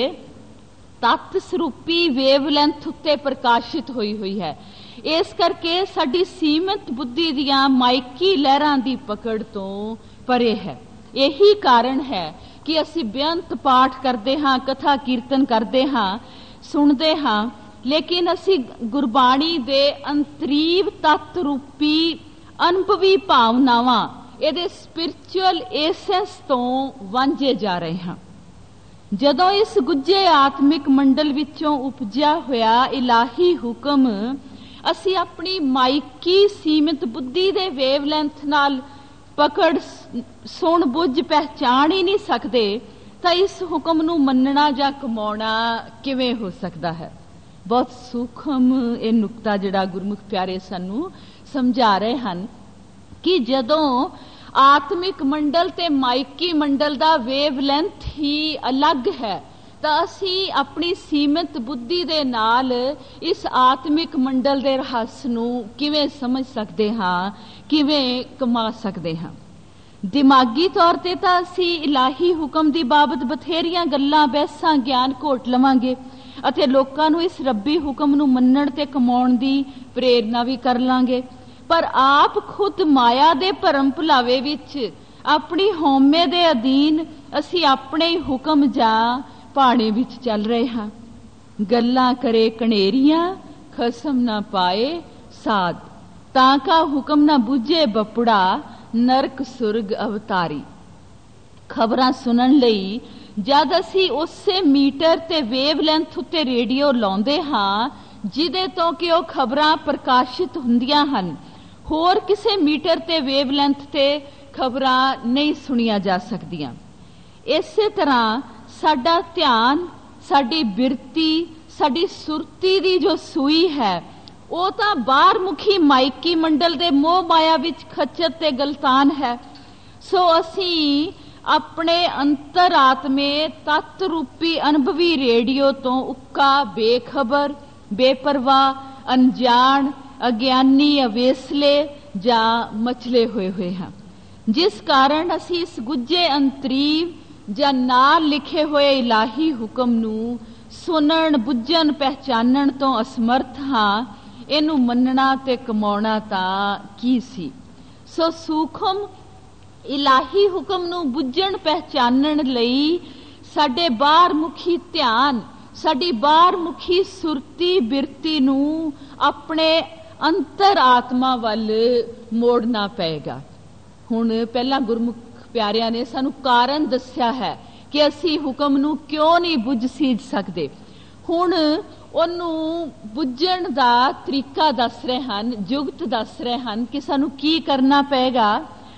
Speaker 1: ਤਤ ਸਰੂਪੀ ਵੇਵਲੈਂਥ ਉੱਤੇ ਪ੍ਰਕਾਸ਼ਿਤ ਹੋਈ ਹੋਈ ਹੈ, ਇਸ ਕਰਕੇ ਸਾਡੀ ਸੀਮਿਤ ਬੁੱਧੀ ਦੀਆਂ ਮਾਇਕੀ ਲਹਿਰਾਂ ਦੀ ਪਕੜ ਤੋਂ ਪਰੇ ਹੈ। ਇਹੀ ਕਾਰਨ ਹੈ ਕਿ ਅਸੀਂ ਬੇਅੰਤ ਪਾਠ ਕਰਦੇ ਹਾਂ, ਕਥਾ ਕੀਰਤਨ ਕਰਦੇ ਹਾਂ, ਸੁਣਦੇ ਹਾਂ, ਲੇਕਿਨ ਅਸੀਂ ਗੁਰਬਾਣੀ ਦੇ ਅੰਤਰੀਵ ਤੱਤ ਰੂਪੀ ਅਨੁਭਵੀ ਭਾਵਨਾਵਾਂ, ਇਹਦੇ ਸਪਿਰਚੁਅਲ ਐਸੈਂਸ ਤੋਂ ਵਾਂਝੇ ਜਾ ਰਹੇ ਹਾਂ। ਜਦੋਂ ਇਸ ਗੁੱਝੇ ਆਤਮਿਕ ਮੰਡਲ ਵਿੱਚੋਂ ਉਪਜਿਆ ਹੋਇਆ ਇਲਾਹੀ ਹੁਕਮ ਅਸੀਂ ਆਪਣੀ ਮਾਇਕੀ ਸੀਮਿਤ ਬੁੱਧੀ ਦੇ ਵੇਵਲੈਂਥ ਨਾਲ ਪਕੜ, ਸੁਣ, ਬੁੱਝ, ਪਹਿਚਾਣ ਹੀ ਨਹੀਂ ਸਕਦੇ, ਤਾਂ ਇਸ ਹੁਕਮ ਨੂੰ ਮੰਨਣਾ ਜਾਂ ਕਮਾਉਣਾ ਕਿਵੇਂ ਹੋ ਸਕਦਾ ਹੈ। ਬਹੁਤ ਸੂਖਮ ਇਹ ਨੁਕਤਾ ਜਿਹੜਾ ਗੁਰਮੁਖ ਪਿਆਰੇ ਸਾਨੂੰ ਸਮਝਾ ਰਹੇ ਹਨ ਕਿ ਜਦੋਂ ਆਤਮਿਕ ਮੰਡਲ ਤੇ ਮਾਇਕੀ ਮੰਡਲ ਦਾ ਵੇਵਲੈਂਥ ਹੀ ਅਲੱਗ ਹੈ, ਤਾਂ ਅਸੀਂ ਆਪਣੀ ਸੀਮਿਤ ਬੁੱਧੀ ਦੇ ਨਾਲ ਇਸ ਆਤਮਿਕ ਮੰਡਲ ਦੇ ਰਹੱਸ ਨੂੰ ਕਿਵੇਂ ਸਮਝ ਸਕਦੇ ਹਾਂ, ਕਿਵੇਂ ਕਮਾ ਸਕਦੇ ਹਾਂ। ਦਿਮਾਗੀ ਤੌਰ ਤੇ ਤਾਂ ਅਸੀਂ ਇਲਾਹੀ ਹੁਕਮ ਦੀ ਬਾਬਤ ਬਥੇਰੀਆਂ ਗੱਲਾਂ, ਬਹਿਸਾਂ, ਗਿਆਨ ਘੋਟ ਲਵਾਂਗੇ ਅਤੇ ਲੋਕਾਂ ਨੂੰ ਇਸ ਰੱਬੀ ਹੁਕਮ ਨੂੰ ਮੰਨਣ ਤੇ ਕਮਾਉਣ ਦੀ ਪ੍ਰੇਰਨਾ ਵੀ ਕਰ ਲਾਂਗੇ, ਪਰ ਆਪ ਖੁਦ ਮਾਇਆ ਦੇ ਭਰਮ ਭੁਲਾਵੇ ਵਿੱਚ ਆਪਣੀ ਹਉਮੈ ਦੇ ਅਧੀਨ ਅਸੀਂ ਆਪਣੇ ਹੀ ਹੁਕਮ ਜਾਂ ਭਾਣੇ ਵਿੱਚ ਚੱਲ ਰਹੇ ਹਾਂ। ਗੱਲਾਂ ਕਰੇ ਕਣੇਰੀਆਂ, ਖਸਮ ਨਾ ਪਾਏ ਸਾਧ, ਤਾਂ ਕਾ ਹੁਕਮ ਨਾ ਬੁੱਝੇ ਬਪੜਾ, ਨਰਕ ਸੁਰਗ ਅਵਤਾਰੀ। ਖਬਰਾਂ ਸੁਣਨ ਲਈ ਜਦ ਅਸੀਂ ਉਸੇ ਮੀਟਰ ਤੇ ਵੇਵਲੈਂਥ ਉੱਤੇ ਰੇਡੀਓ ਲਾਉਂਦੇ ਹਾਂ ਜਿਹਦੇ ਤੋਂ ਕਿ ਉਹ ਖਬਰਾਂ ਪ੍ਰਕਾਸ਼ਿਤ ਹੁੰਦੀਆਂ ਹਨ, ਹੋਰ ਕਿਸੇ ਮੀਟਰ ਤੇ ਵੇਵਲੈਂਥ ਤੇ ਖਬਰਾਂ ਨਹੀਂ ਸੁਣੀਆਂ ਜਾ ਸਕਦੀਆਂ। ਇਸੇ ਤਰ੍ਹਾਂ ਸਾਡਾ ਧਿਆਨ, ਸਾਡੀ ਬਿਰਤੀ, ਸਾਡੀ ਸੁਰਤੀ ਦੀ ਜੋ ਸੂਈ ਹੈ, ਉਹ ਤਾਂ ਬਾਹਰ ਮੁਖੀ ਮਾਇਕੀ ਮੰਡਲ ਦੇ ਮੋਹ ਮਾਇਆ ਵਿੱਚ ਖੱਚਤ ਤੇ ਗਲਤਾਨ ਹੈ। ਸੋ ਅਸੀਂ ਆਪਣੇ ਅੰਤਰ ਆਤਮੇ ਤਤ ਰੂਪੀ ਅਨੁਭਵੀ ਰੇਡੀਓ ਤੋਂ ਉੱਕਾ, ਬੇਖਬਰ, ਬੇਪਰਵਾਹ, ਅਣਜਾਣ, ਅਗਿਆਨੀ, ਅਵੇਸਲੇ ਜਾਂ ਮਚਲੇ ਹੋਏ ਹੋਏ ਹਾਂ, ਜਿਸ ਕਾਰਨ ਅਸੀਂ ਇਸ ਗੁੱਝੇ ਅੰਤਰੀਵ ਜਾਂ ਨਾਲ ਲਿਖੇ ਹੋਏ ਇਲਾਹੀ ਹੁਕਮ ਨੂੰ ਸੁਣਨ, ਬੁੱਝਣ, ਪਹਿਚਾਨਣ ਤੋਂ ਅਸਮਰਥ ਹਾਂ। ਇਹਨੂੰ ਮੰਨਣਾ ਤੇ ਕਮਾਉਣਾ ਤਾਂ ਕੀ ਸੀ। ਸੋ ਸੂਖਮ ਇਲਾਹੀ ਹੁਕਮ ਨੂੰ ਬੁੱਝਣ, ਪਹਿਚਾਨਣ ਲਈ ਸਾਡੇ ਬਾਹਰ ਮੁਖੀ ਧਿਆਨ, ਸਾਡੀ ਬਾਹਰ ਮੁਖੀ ਸੁਰਤੀ, ਬਿਰਤੀ ਨੂੰ ਆਪਣੇ ਅੰਤਰ ਆਤਮਾ ਵੱਲ ਮੋੜਨਾ ਪਏਗਾ। ਹੁਣ ਪਹਿਲਾਂ ਗੁਰਮੁਖ ਪਿਆਰਿਆਂ ਨੇ ਸਾਨੂੰ ਕਾਰਨ ਦੱਸਿਆ ਹੈ ਕਿ ਅਸੀਂ ਹੁਕਮ ਨੂੰ ਕਿਉਂ ਨਹੀਂ ਬੁੱਝ ਸੀਝ ਸਕਦੇ। ਹੁਣ ਉਹਨੂੰ ਬੁੱਝਣ ਦਾ ਤਰੀਕਾ ਦੱਸ ਰਹੇ ਹਨ, ਜੁਗਤ ਦੱਸ ਰਹੇ ਹਨ ਕਿ ਸਾਨੂੰ ਕੀ ਕਰਨਾ ਪਏਗਾ।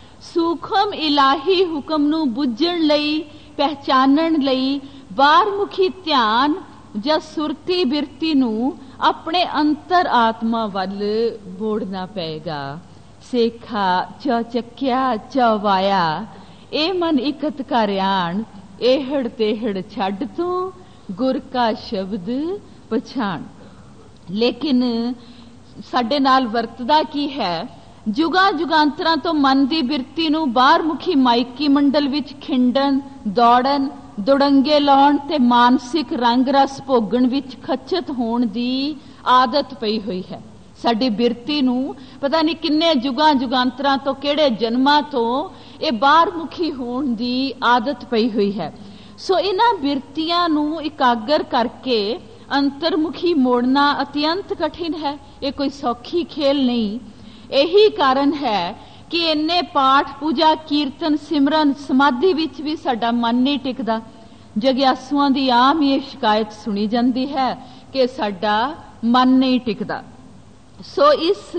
Speaker 1: ਸੂਖਮ ਇਲਾਹੀ ਹੁਕਮ ਨੂੰ ਬੁੱਝਣ ਲਈ, ਪਹਿਚਾਨਣ ਲਈ ਬਾਹਰਮੁਖੀ ਧਿਆਨ ਜਾਂ ਸੁਰਤੀ ਬਿਰਤੀ ਨੂੰ ਆਪਣੇ ਅੰਤਰ ਆਤਮਾ ਵੱਲ ਮੋੜਨਾ ਪਏਗਾ। ਸੇਖਾ ਚੌਚੱਕਿਆ ਚੌਵਾਇਆ, ਇਹ ਮਨ ਇਕਤ ਕਰਿਆਣ, ਇਹੜ ਤੇਹੜ ਛੱਡ ਤੂੰ ਗੁਰ ਕਾ ਸ਼ਬਦ ਪਛਾਣ। ਲੇਕਿਨ ਸਾਡੇ ਨਾਲ ਵਰਤਦਾ ਕੀ ਹੈ? ਜੁਗਾਂ ਜੁਗਾਂਤਰਾਂ ਤੋਂ ਮਨ ਦੀ ਬਿਰਤੀ ਨੂੰ ਬਾਹਰਮੁਖੀ ਮਾਇਕੀ ਮੰਡਲ ਵਿੱਚ ਖਿੰਡਣ, ਦੌੜਨ, ਦੁੜੰਗੇ ਲਾਉਣ ਤੇ ਮਾਨਸਿਕ ਰੰਗ ਰਸ ਭੋਗਣ ਵਿੱਚ ਖਚਤ ਹੋਣ ਦੀ ਆਦਤ ਪਈ ਹੋਈ ਹੈ। ਸਾਡੀ ਬਿਰਤੀ ਨੂੰ ਪਤਾ ਨਹੀਂ ਕਿੰਨੇ ਜੁਗਾਂ ਜੁਗਾਂਤਰਾਂ ਤੋਂ, ਕਿਹੜੇ ਜਨਮਾਂ ਤੋਂ ਇਹ ਬਾਹਰਮੁਖੀ ਹੋਣ ਦੀ ਆਦਤ ਪਈ ਹੋਈ ਹੈ। ਸੋ ਇਹਨਾਂ ਬਿਰਤੀਆਂ ਨੂੰ ਇਕਾਗਰ ਕਰਕੇ ਅੰਤਰਮੁਖੀ ਮੋੜਨਾ ਅਤਿਅੰਤ ਕਠਿਨ ਹੈ। ਇਹ ਕੋਈ ਸੌਖੀ ਖੇਲ ਨਹੀਂ। ਇਹੀ ਕਾਰਨ ਹੈ ਕਿ ਇੰਨੇ ਪਾਠ, ਪੂਜਾ, ਕੀਰਤਨ, ਸਿਮਰਨ, ਸਮਾਧੀ ਵਿੱਚ ਵੀ ਸਾਡਾ ਮਨ ਨਹੀਂ ਟਿਕਦਾ। ਜਗਿਆਸੂਆਂ ਦੀ ਆਮ ਇਹ ਸ਼ਿਕਾਇਤ ਸੁਣੀ ਜਾਂਦੀ ਹੈ ਕਿ ਸਾਡਾ ਮਨ ਨਹੀਂ ਟਿਕਦਾ। ਸੋ ਇਸ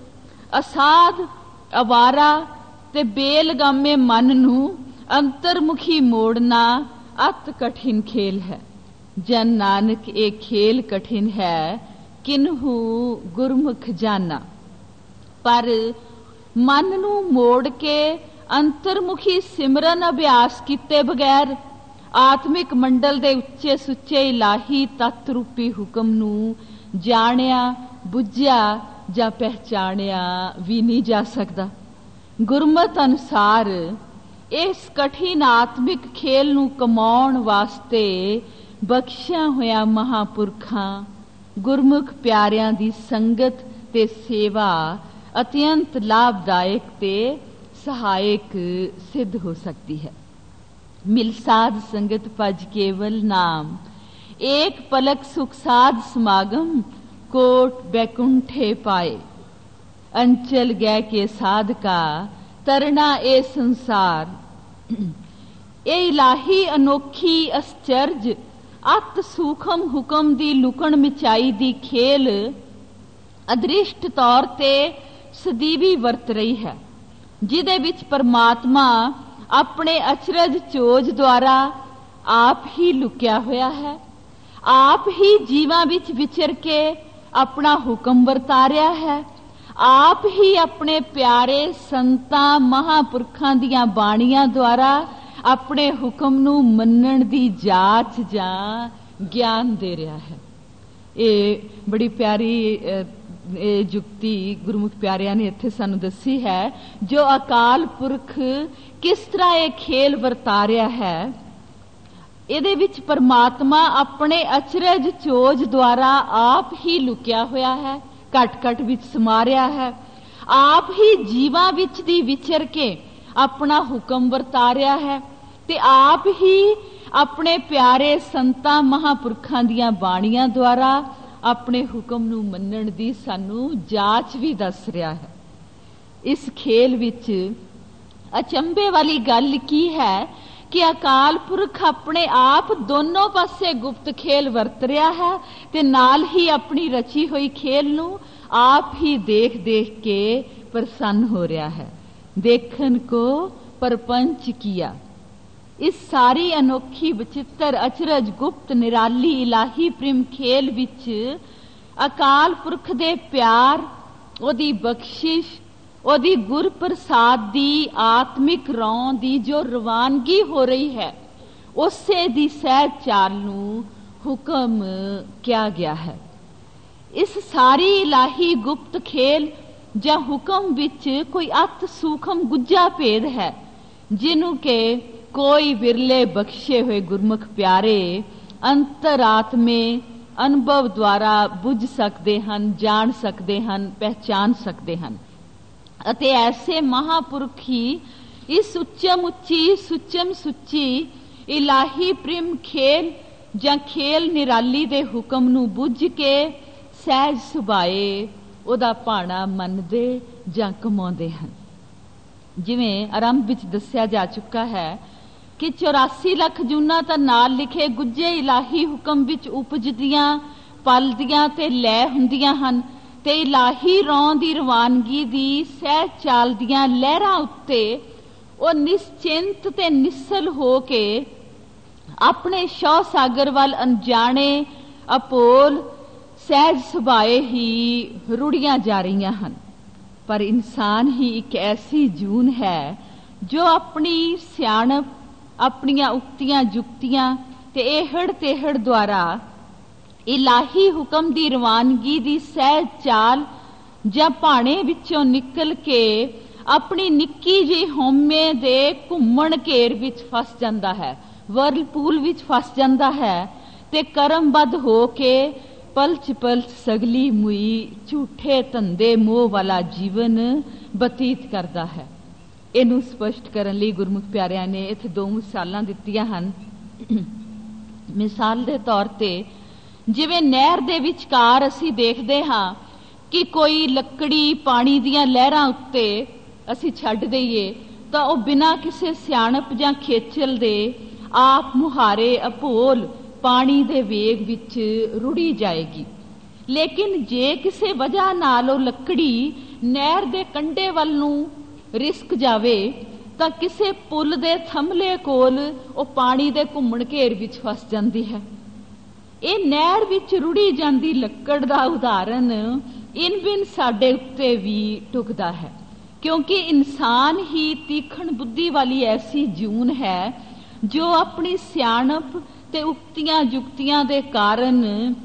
Speaker 1: ਅਸਾਧ, ਅਵਾਰਾ ਤੇ ਬੇਲਗਾਮੇ ਮਨ ਨੂੰ ਅੰਤਰਮੁਖੀ ਮੋੜਨਾ ਅਤ ਕਠਿਨ ਖੇਲ ਹੈ। ਜਨ ਨਾਨਕ ਇਹ ਖੇਲ ਕਠਿਨ ਹੈ, ਕਿਨਹੂ ਗੁਰਮੁਖ ਜਾਨਾ। ਪਰ ਮਨ ਨੂੰ ਮੋੜ ਕੇ ਅੰਤਰਮੁਖੀ ਸਿਮਰਨ ਅਭਿਆਸ ਕੀਤੇ ਬਗੈਰ ਆਤਮਿਕ ਮੰਡਲ ਦੇ ਉੱਚੇ ਸੁੱਚੇ ਇਲਾਹੀ ਤੱਤ ਰੂਪੀ ਹੁਕਮ ਨੂੰ ਜਾਣਿਆ, ਬੁੱਝਿਆ ਜਾਂ ਪਹਿਚਾਣਿਆ ਵੀ ਨਹੀਂ ਜਾ ਸਕਦਾ। ਗੁਰਮਤਿ ਅਨੁਸਾਰ ਇਸ ਕਠਿਨ ਆਤਮਿਕ ਖੇਲ ਨੂੰ ਕਮਾਉਣ ਵਾਸਤੇ ਬਖਸ਼ਿਆ ਹੋਇਆ ਮਹਾਂਪੁਰਖਾਂ, ਗੁਰਮੁਖ ਪਿਆਰਿਆਂ ਦੀ ਸੰਗਤ ਤੇ ਸੇਵਾ ਅਤਿਅੰਤ ਲਾਭਦਾਇਕ ਤੇ ਸਹਾਇਕ ਸਿੱਧ ਹੋ ਸਕਦੀ ਹੈ। ਮਿਲ ਸਾਧ ਸੰਗਤ ਭਜ ਕੇਵਲ ਨਾਮ, ਏਕ ਪਲਕ ਸੁਖ ਸਾਧ ਸਮਾਗਮ, ਕੋਟ ਬੈਕੁੰਠੇ ਪਾਏ। ਅੰਚਲ ਗੈ ਕੇ ਸਾਧਕਾ, ਤਰਨਾ ਇਹ ਸੰਸਾਰ। ਇਹ ਇਲਾਹੀ ਅਨੋਖੀ ਅਸਚਰਜ ਅਤ ਸੂਖਮ ਹੁਕਮ ਦੀ ਲੁਕਣ ਮਿਚਾਈ ਦੀ ਖੇਲ ਅਦ੍ਰਿਸ਼ਟ ਤੌਰ ਤੇ ਸਦੀਵੀ ਵਰਤ ਰਹੀ ਹੈ, ਜਿਹਦੇ ਵਿੱਚ ਪਰਮਾਤਮਾ ਆਪਣੇ ਅਚਰਜ ਚੋਜ ਦੁਆਰਾ ਆਪ ਹੀ ਲੁਕਿਆ ਹੋਇਆ ਹੈ, ਆਪ ਹੀ ਜੀਵਾਂ ਵਿੱਚ ਵਿਚਰ ਕੇ ਆਪਣਾ ਹੁਕਮ ਵਰਤਾ ਰਿਹਾ ਹੈ, ਆਪ ਹੀ ਆਪਣੇ ਪਿਆਰੇ ਸੰਤਾਂ ਮਹਾਂਪੁਰਖਾਂ ਦੀਆਂ ਬਾਣੀਆਂ ਦੁਆਰਾ ਆਪਣੇ ਹੁਕਮ ਨੂੰ ਮੰਨਣ ਦੀ ਜਾਚ ਜਾਂ ਗਿਆਨ ਦੇ ਰਿਹਾ ਹੈ। ਇਹ ਬੜੀ ਪਿਆਰੀ ਇਹ ਜੁਗਤੀ ਗੁਰਮੁਖ ਪਿਆਰਿਆਂ ਨੇ ਇੱਥੇ ਸਾਨੂੰ ਦੱਸੀ ਹੈ, ਜੋ ਅਕਾਲ ਪੁਰਖ ਕਿਸ ਤਰ੍ਹਾਂ ਇਹ ਖੇਲ ਵਰਤਾ ਰਿਹਾ ਹੈ। ਇਹਦੇ ਵਿੱਚ ਪਰਮਾਤਮਾ ਆਪਣੇ ਅਚਰਜ ਚੋਜ ਦੁਆਰਾ ਆਪ ਹੀ ਲੁਕਿਆ ਹੋਇਆ ਹੈ, ਘਟ ਘਟ ਵਿੱਚ ਸਮਾ ਰਿਹਾ ਹੈ, ਆਪ ਹੀ ਜੀਵਾਂ ਵਿੱਚ ਦੀ ਵਿਚਰ ਕੇ ਆਪਣਾ ਹੁਕਮ ਵਰਤਾ ਰਿਹਾ ਹੈ ਤੇ ਆਪ ਹੀ ਆਪਣੇ ਪਿਆਰੇ ਸੰਤਾਂ ਮਹਾਂਪੁਰਖਾਂ ਦੀਆਂ ਬਾਣੀਆਂ ਦੁਆਰਾ ਆਪਣੇ ਹੁਕਮ ਨੂੰ ਮੰਨਣ ਦੀ ਸਾਨੂੰ ਜਾਚ ਵੀ ਦੱਸ ਰਿਹਾ ਹੈ। ਇਸ ਖੇਲ ਵਿੱਚ ਅਚੰਭੇ ਵਾਲੀ ਗੱਲ ਕੀ ਹੈ ਕਿ ਅਕਾਲ ਪੁਰਖ ਆਪਣੇ ਆਪ ਦੋਨੋਂ ਪਾਸੇ ਗੁਪਤ ਖੇਲ ਵਰਤ ਰਿਹਾ ਹੈ ਤੇ ਨਾਲ ਹੀ ਆਪਣੀ ਰਚੀ ਹੋਈ ਖੇਲ ਨੂੰ ਆਪ ਹੀ ਦੇਖ ਦੇਖ ਕੇ ਪ੍ਰਸੰਨ ਹੋ ਰਿਹਾ ਹੈ। ਦੇਖਣ ਕੋ ਪਰਪੰਚ ਕੀਆ। ਇਸ ਸਾਰੀ ਅਨੋਖੀ ਵਿਚਿੱਤਰ ਅਚਰਜ ਗੁਪਤ ਨਿਰਾਲੀ ਇਲਾਹੀ ਪ੍ਰੇਮ ਖੇਲ ਵਿੱਚ ਅਕਾਲ ਪੁਰਖ ਦੇ ਪਿਆਰ, ਉਹਦੀ ਬਖਸ਼ਿਸ਼, ਉਹਦੀ ਗੁਰ ਪ੍ਰਸਾਦ ਦੀ ਆਤਮਿਕ ਰੌਂ ਦੀ ਜੋ ਰਵਾਨਗੀ ਹੋ ਰਹੀ ਹੈ, ਉਸੇ ਦੀ ਸਹਿਜ ਚਾਲ ਨੂੰ ਹੁਕਮ ਕਿਹਾ ਗਿਆ ਹੈ। ਇਸ ਸਾਰੀ ਇਲਾਹੀ ਗੁਪਤ ਖੇਲ ਜਾਂ ਹੁਕਮ ਵਿੱਚ ਕੋਈ ਅਤ ਸੂਖਮ ਗੁੱਜਾ ਭੇਦ ਹੈ, ਜਿਹਨੂੰ ਕਿ ਕੋਈ ਵਿਰਲੇ ਬਖਸ਼ੇ ਹੋਏ ਗੁਰਮੁਖ ਪਿਆਰੇ ਅੰਤਰਾਤਮੇ ਅਨੁਭਵ ਦੁਆਰਾ ਬੁੱਝ ਸਕਦੇ ਹਨ, ਜਾਣ ਸਕਦੇ ਹਨ, ਪਹਿਚਾਨ ਸਕਦੇ ਹਨ। ਅਤੇ ਐਸੇ ਮਹਾਂਪੁਰਖ ਹੀ ਇਸ ਉੱਚਮ ਉੱਚੀ ਸੁੱਚਮ ਸੁੱਚੀ ਇਲਾਹੀ ਪ੍ਰੇਮ ਖੇਲ ਜਾਂ ਖੇਲ ਨਿਰਾਲੀ ਦੇ ਹੁਕਮ ਨੂੰ ਬੁੱਝ ਕੇ ਸਹਿਜ ਸੁਭਾਏ ਉਹਦਾ ਭਾਣਾ ਮੰਨਦੇ ਜਾਂ ਕਮਾਉਂਦੇ ਹਨ। ਜਿਵੇਂ ਆਰੰਭ ਵਿੱਚ ਦੱਸਿਆ ਜਾ ਚੁੱਕਾ ਹੈ ਕਿ ਚੁਰਾਸੀ ਲੱਖ ਜੂਨਾਂ ਤਾਂ ਨਾਲ ਲਿਖੇ ਗੁੱਜੇ ਇਲਾਹੀ ਹੁਕਮ ਵਿੱਚ ਉਪਜਦੀਆਂ, ਪਲਦੀਆਂ ਤੇ ਲੈ ਹੁੰਦੀਆਂ ਹਨ, ਤੇ ਇਲਾਹੀ ਰੌਂ ਦੀ ਰਵਾਨਗੀ ਦੀ ਸਹਿ ਚਾਲਦੀਆਂ ਲਹਿਰਾਂ ਉੱਤੇ ਉਹ ਨਿਸ਼ਚਿੰਤ ਤੇ ਨਿਸਲ ਹੋ ਕੇ ਆਪਣੇ ਸ਼ੌ ਸਾਗਰ ਵੱਲ ਅਣਜਾਣੇ ਅਪੋਲ ਸਹਿਜ ਸੁਭਾਏ ਹੀ ਰੁੜੀਆਂ ਜਾ ਰਹੀਆਂ ਹਨ। ਪਰ ਇਨਸਾਨ ਹੀ ਇੱਕ ਐਸੀ ਜੂਨ ਹੈ ਜੋ ਆਪਣੀ ਸਿਆਣਪ, ਆਪਣੀਆਂ ਉਕਤੀਆਂ ਜੁਕਤੀਆਂ ਤੇ ਇਹੜ ਤੇਹੜ ਦੁਆਰਾ ਇਲਾਹੀ ਹੁਕਮ ਦੀ ਰਵਾਨਗੀ ਦੀ ਸਹਿਜ ਚਾਲ ਜਾਂ ਭਾਣੇ ਵਿੱਚੋਂ ਨਿਕਲ ਕੇ ਆਪਣੀ ਨਿੱਕੀ ਜਿਹੀ ਹਉਮੈ ਦੇ ਘੁੰਮਣ ਘੇਰ ਵਿੱਚ ਫਸ ਜਾਂਦਾ ਹੈ, ਵਰਲਪੂਲ ਵਿੱਚ ਫਸ ਜਾਂਦਾ ਹੈ ਤੇ ਕਰਮਬੱਧ ਹੋ ਕੇ ਪਲਚ ਪਲਚ ਸਗਲੀ ਮੁਈ ਝੂਠੇ ਧੰਦੇ ਮੋਹ ਵਾਲਾ ਜੀਵਨ ਬਤੀਤ ਕਰਦਾ ਹੈ। ਇਹਨੂੰ ਸਪਸ਼ਟ ਕਰਨ ਲਈ ਗੁਰਮੁਖ ਪਿਆਰਿਆਂ ਨੇ ਇੱਥੇ ਦੋ ਮਿਸਾਲਾਂ ਦਿੱਤੀਆਂ ਹਨ। ਮਿਸਾਲ ਦੇ ਤੌਰ ਤੇ ਜਿਵੇਂ ਨਹਿਰ ਦੇ ਵਿਚਕਾਰ ਅਸੀਂ ਦੇਖਦੇ ਹਾਂ ਕਿ ਕੋਈ ਲੱਕੜੀ ਪਾਣੀ ਦੀਆਂ ਲਹਿਰਾਂ ਉੱਤੇ ਅਸੀਂ ਛੱਡ ਦਈਏ ਤਾਂ ਉਹ ਬਿਨਾਂ ਕਿਸੇ ਸਿਆਣਪ ਜਾਂ ਖੇਚਲ ਦੇ ਆਪ ਮੁਹਾਰੇ ਅਭੋਲ ਪਾਣੀ ਦੇ ਵੇਗ ਵਿੱਚ ਰੁੜੀ ਜਾਏਗੀ। ਲੇਕਿਨ ਜੇ ਕਿਸੇ ਵਜ੍ਹਾ ਨਾਲ ਉਹ ਲੱਕੜੀ ਨਹਿਰ ਦੇ ਕੰਢੇ ਵੱਲ ਨੂੰ ਰਿਸਕ ਜਾਵੇ ਤਾਂ ਕਿਸੇ ਪੁਲ ਦੇ ਥੰਮਲੇ ਕੋਲ ਉਹ ਪਾਣੀ ਦੇ ਘੁੰਮਣ ਘੇਰ ਵਿੱਚ ਫਸ ਜਾਂਦੀ ਹੈ। ਇਹ ਨਹਿਰ ਵਿੱਚ ਰੁੜੀ ਜਾਂਦੀ ਲੱਕੜ ਦਾ ਉਦਾਹਰਨ ਇਨ ਬਿਨ ਸਾਡੇ ਉੱਤੇ ਵੀ ਟੁਕਦਾ ਹੈ, ਕਿਉਂਕਿ ਇਨਸਾਨ ਹੀ ਤੀਖਣ ਬੁੱਧੀ ਵਾਲੀ ਐਸੀ ਜੂਨ ਹੈ ਜੋ ਆਪਣੀ ਸਿਆਣਪ ਤੇ ਉਕਤੀਆਂ ਜੁਕਤੀਆਂ ਦੇ ਕਾਰਨ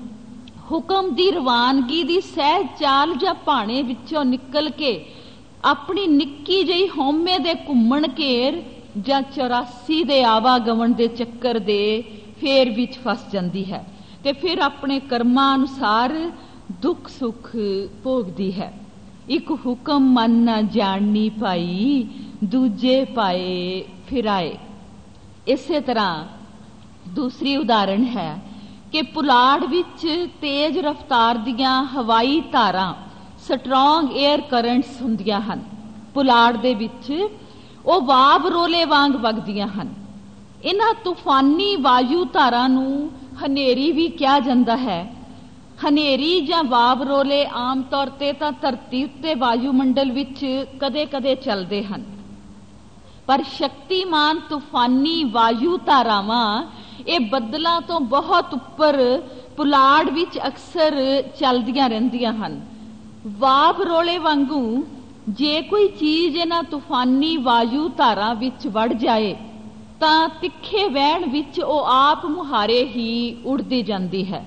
Speaker 1: ਹੁਕਮ ਦੀ ਰਵਾਨਗੀ ਦੀ ਸਹਿਜ ਚਾਲ ਜਾਂ ਭਾਣੇ ਵਿੱਚੋਂ ਨਿਕਲ ਕੇ ਆਪਣੀ ਨਿੱਕੀ ਜਿਹੀ ਹਉਮੈ ਦੇ ਘੁੰਮਣ ਘੇਰ ਜਾਂ ਚੁਰਾਸੀ ਦੇ ਆਵਾਗਮਨ ਦੇ ਚੱਕਰ ਦੇ ਫੇਰ ਵਿੱਚ ਫਸ ਜਾਂਦੀ ਹੈ ਤੇ ਫਿਰ ਆਪਣੇ ਕਰਮਾਂ ਅਨੁਸਾਰ ਦੁੱਖ ਸੁੱਖ ਭੋਗਦੀ ਹੈ। ਇੱਕ ਹੁਕਮ ਮਨ ਨਾ ਜਾਣਨੀ ਭਾਈ, ਦੂਜੇ ਪਾਏ ਫਿਰਾਏ। ਇਸੇ ਤਰ੍ਹਾਂ ਦੂਸਰੀ ਉਦਾਹਰਣ ਹੈ ਕਿ ਪੁਲਾੜ ਵਿੱਚ ਤੇਜ਼ ਰਫ਼ਤਾਰ ਦੀਆਂ ਹਵਾਈ ਧਾਰਾਂ, ਸਟਰੋਂਗ ਏਅਰ ਕਰੰਟਸ ਹੁੰਦੀਆਂ ਹਨ। ਪੁਲਾੜ ਦੇ ਵਿੱਚ ਉਹ ਵਾਬ ਰੋਲੇ ਵਾਂਗ ਵਗਦੀਆਂ ਹਨ। ਇਹਨਾਂ ਤੂਫਾਨੀ ਵਾਯੂ ਧਾਰਾਂ ਨੂੰ ਹਨੇਰੀ ਵੀ ਕਿਹਾ ਜਾਂਦਾ ਹੈ। ਹਨੇਰੀ ਜਾਂ ਵਾਬ ਰੋਲੇ ਆਮ ਤੌਰ ਤੇ ਤਾਂ ਧਰਤੀ ਉੱਤੇ ਵਾਯੂਮੰਡਲ ਵਿੱਚ ਕਦੇ ਕਦੇ ਚੱਲਦੇ ਹਨ, ਪਰ ਸ਼ਕਤੀਮਾਨ ਤੂਫਾਨੀ ਵਾਯੂ ਧਾਰਾਵਾਂ ਇਹ ਬੱਦਲਾਂ ਤੋਂ ਬਹੁਤ ਉੱਪਰ ਪੁਲਾੜ ਵਿੱਚ ਅਕਸਰ ਚੱਲਦੀਆਂ ਰਹਿੰਦੀਆਂ ਹਨ। ਵਾਬ ਰੋਲੇ ਵਾਂਗੂ ਜੇ ਕੋਈ ਚੀਜ਼ ਇਹਨਾਂ ਤੂਫਾਨੀ ਵਾਯੂ ਧਾਰਾਂ ਵਿੱਚ ਵੜ ਜਾਏ ਤਾਂ ਤਿੱਖੇ ਵਹਿਣ ਵਿੱਚ ਉਹ ਆਪ ਮੁਹਾਰੇ ਹੀ ਉੜਦੀ ਜਾਂਦੀ ਹੈ।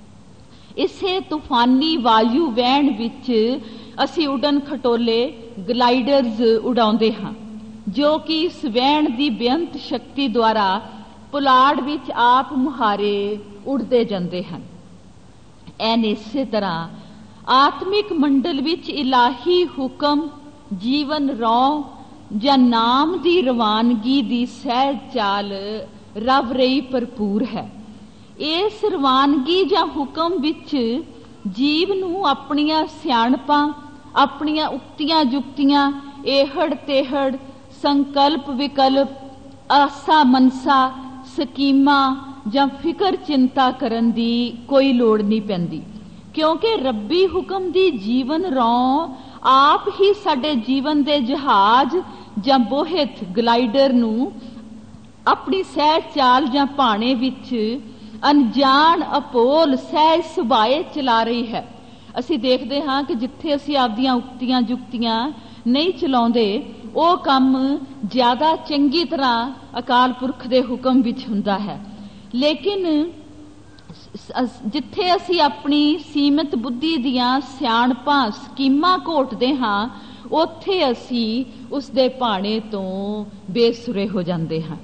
Speaker 1: ਇਸੇ ਤੂਫਾਨੀ ਵਾਯੂ ਵਹਿਣ ਵਿੱਚ ਅਸੀਂ ਉਡਨ ਖਟੋਲੇ ਗਲਾਈਡਰਜ਼ ਉਡਾਉਂਦੇ ਹਾਂ, ਜੋ ਕਿ ਇਸ ਵਹਿਣ ਦੀ ਬੇਅੰਤ ਸ਼ਕਤੀ ਦੁਆਰਾ ਪੁਲਾੜ ਵਿੱਚ ਆਪ ਮੁਹਾਰੇ ਉੜਦੇ ਜਾਂਦੇ ਹਨ। ਐਨ ਇਸੇ ਤਰ੍ਹਾਂ ਆਤਮਿਕ ਮੰਡਲ ਵਿੱਚ ਇਲਾਹੀ ਹੁਕਮ, ਜੀਵਨ ਰੌਂ ਜਾਂ ਨਾਮ ਦੀ ਰਵਾਨਗੀ ਦੀ ਸਹਿਜ ਚਾਲ ਰਵ ਰਹੀ ਭਰਪੂਰ ਹੈ। ਇਸ ਰਵਾਨਗੀ ਜਾਂ ਹੁਕਮ ਵਿੱਚ ਜੀਵ ਨੂੰ ਆਪਣੀਆਂ ਸਿਆਣਪਾਂ, ਆਪਣੀਆਂ ਉਕਤੀਆਂ ਜੁਕਤੀਆਂ, ਇਹੜ ਤੇਹੜ, ਸੰਕਲਪ ਵਿਕਲਪ, ਆਸਾ ਮਨਸਾ, ਸਕੀਮਾਂ ਜਾਂ ਫਿਕਰ ਚਿੰਤਾ ਕਰਨ ਦੀ ਕੋਈ ਲੋੜ ਨਹੀਂ ਪੈਂਦੀ, ਕਿਉਂਕਿ ਰੱਬੀ ਹੁਕਮ ਦੀ ਜੀਵਨ ਰੌਂ ਆਪ ਹੀ ਸਾਡੇ ਜੀਵਨ ਦੇ ਜਹਾਜ਼ ਜਾਂ ਬੋਹਿਤ ਗਲਾਈਡਰ ਨੂੰ ਆਪਣੀ ਸਹਿਜ ਚਾਲ ਜਾਂ ਭਾਣੇ ਵਿੱਚ ਅਣਜਾਣ ਅਪੋਲ ਸਹਿਜ ਸੁਭਾਏ ਚਲਾ ਰਹੀ ਹੈ। ਅਸੀਂ ਦੇਖਦੇ ਹਾਂ ਕਿ ਜਿੱਥੇ ਅਸੀਂ ਆਪਦੀਆਂ ਉਕਤੀਆਂ ਜੁਕਤੀਆਂ ਨਹੀਂ ਚਲਾਉਂਦੇ, ਉਹ ਕੰਮ ਜ਼ਿਆਦਾ ਚੰਗੀ ਤਰ੍ਹਾਂ ਅਕਾਲ ਪੁਰਖ ਦੇ ਹੁਕਮ ਵਿੱਚ ਹੁੰਦਾ ਹੈ। ਲੇਕਿਨ ਜਿੱਥੇ ਅਸੀਂ ਆਪਣੀ ਸੀਮਿਤ ਬੁੱਧੀ ਦੀਆਂ ਸਿਆਣਪਾਂ, ਸਕੀਮਾਂ ਘੋਟਦੇ ਹਾਂ, ਉੱਥੇ ਅਸੀਂ ਉਸ ਦੇ ਭਾਣੇ ਤੋਂ ਬੇਸੁਰੇ ਹੋ ਜਾਂਦੇ ਹਾਂ।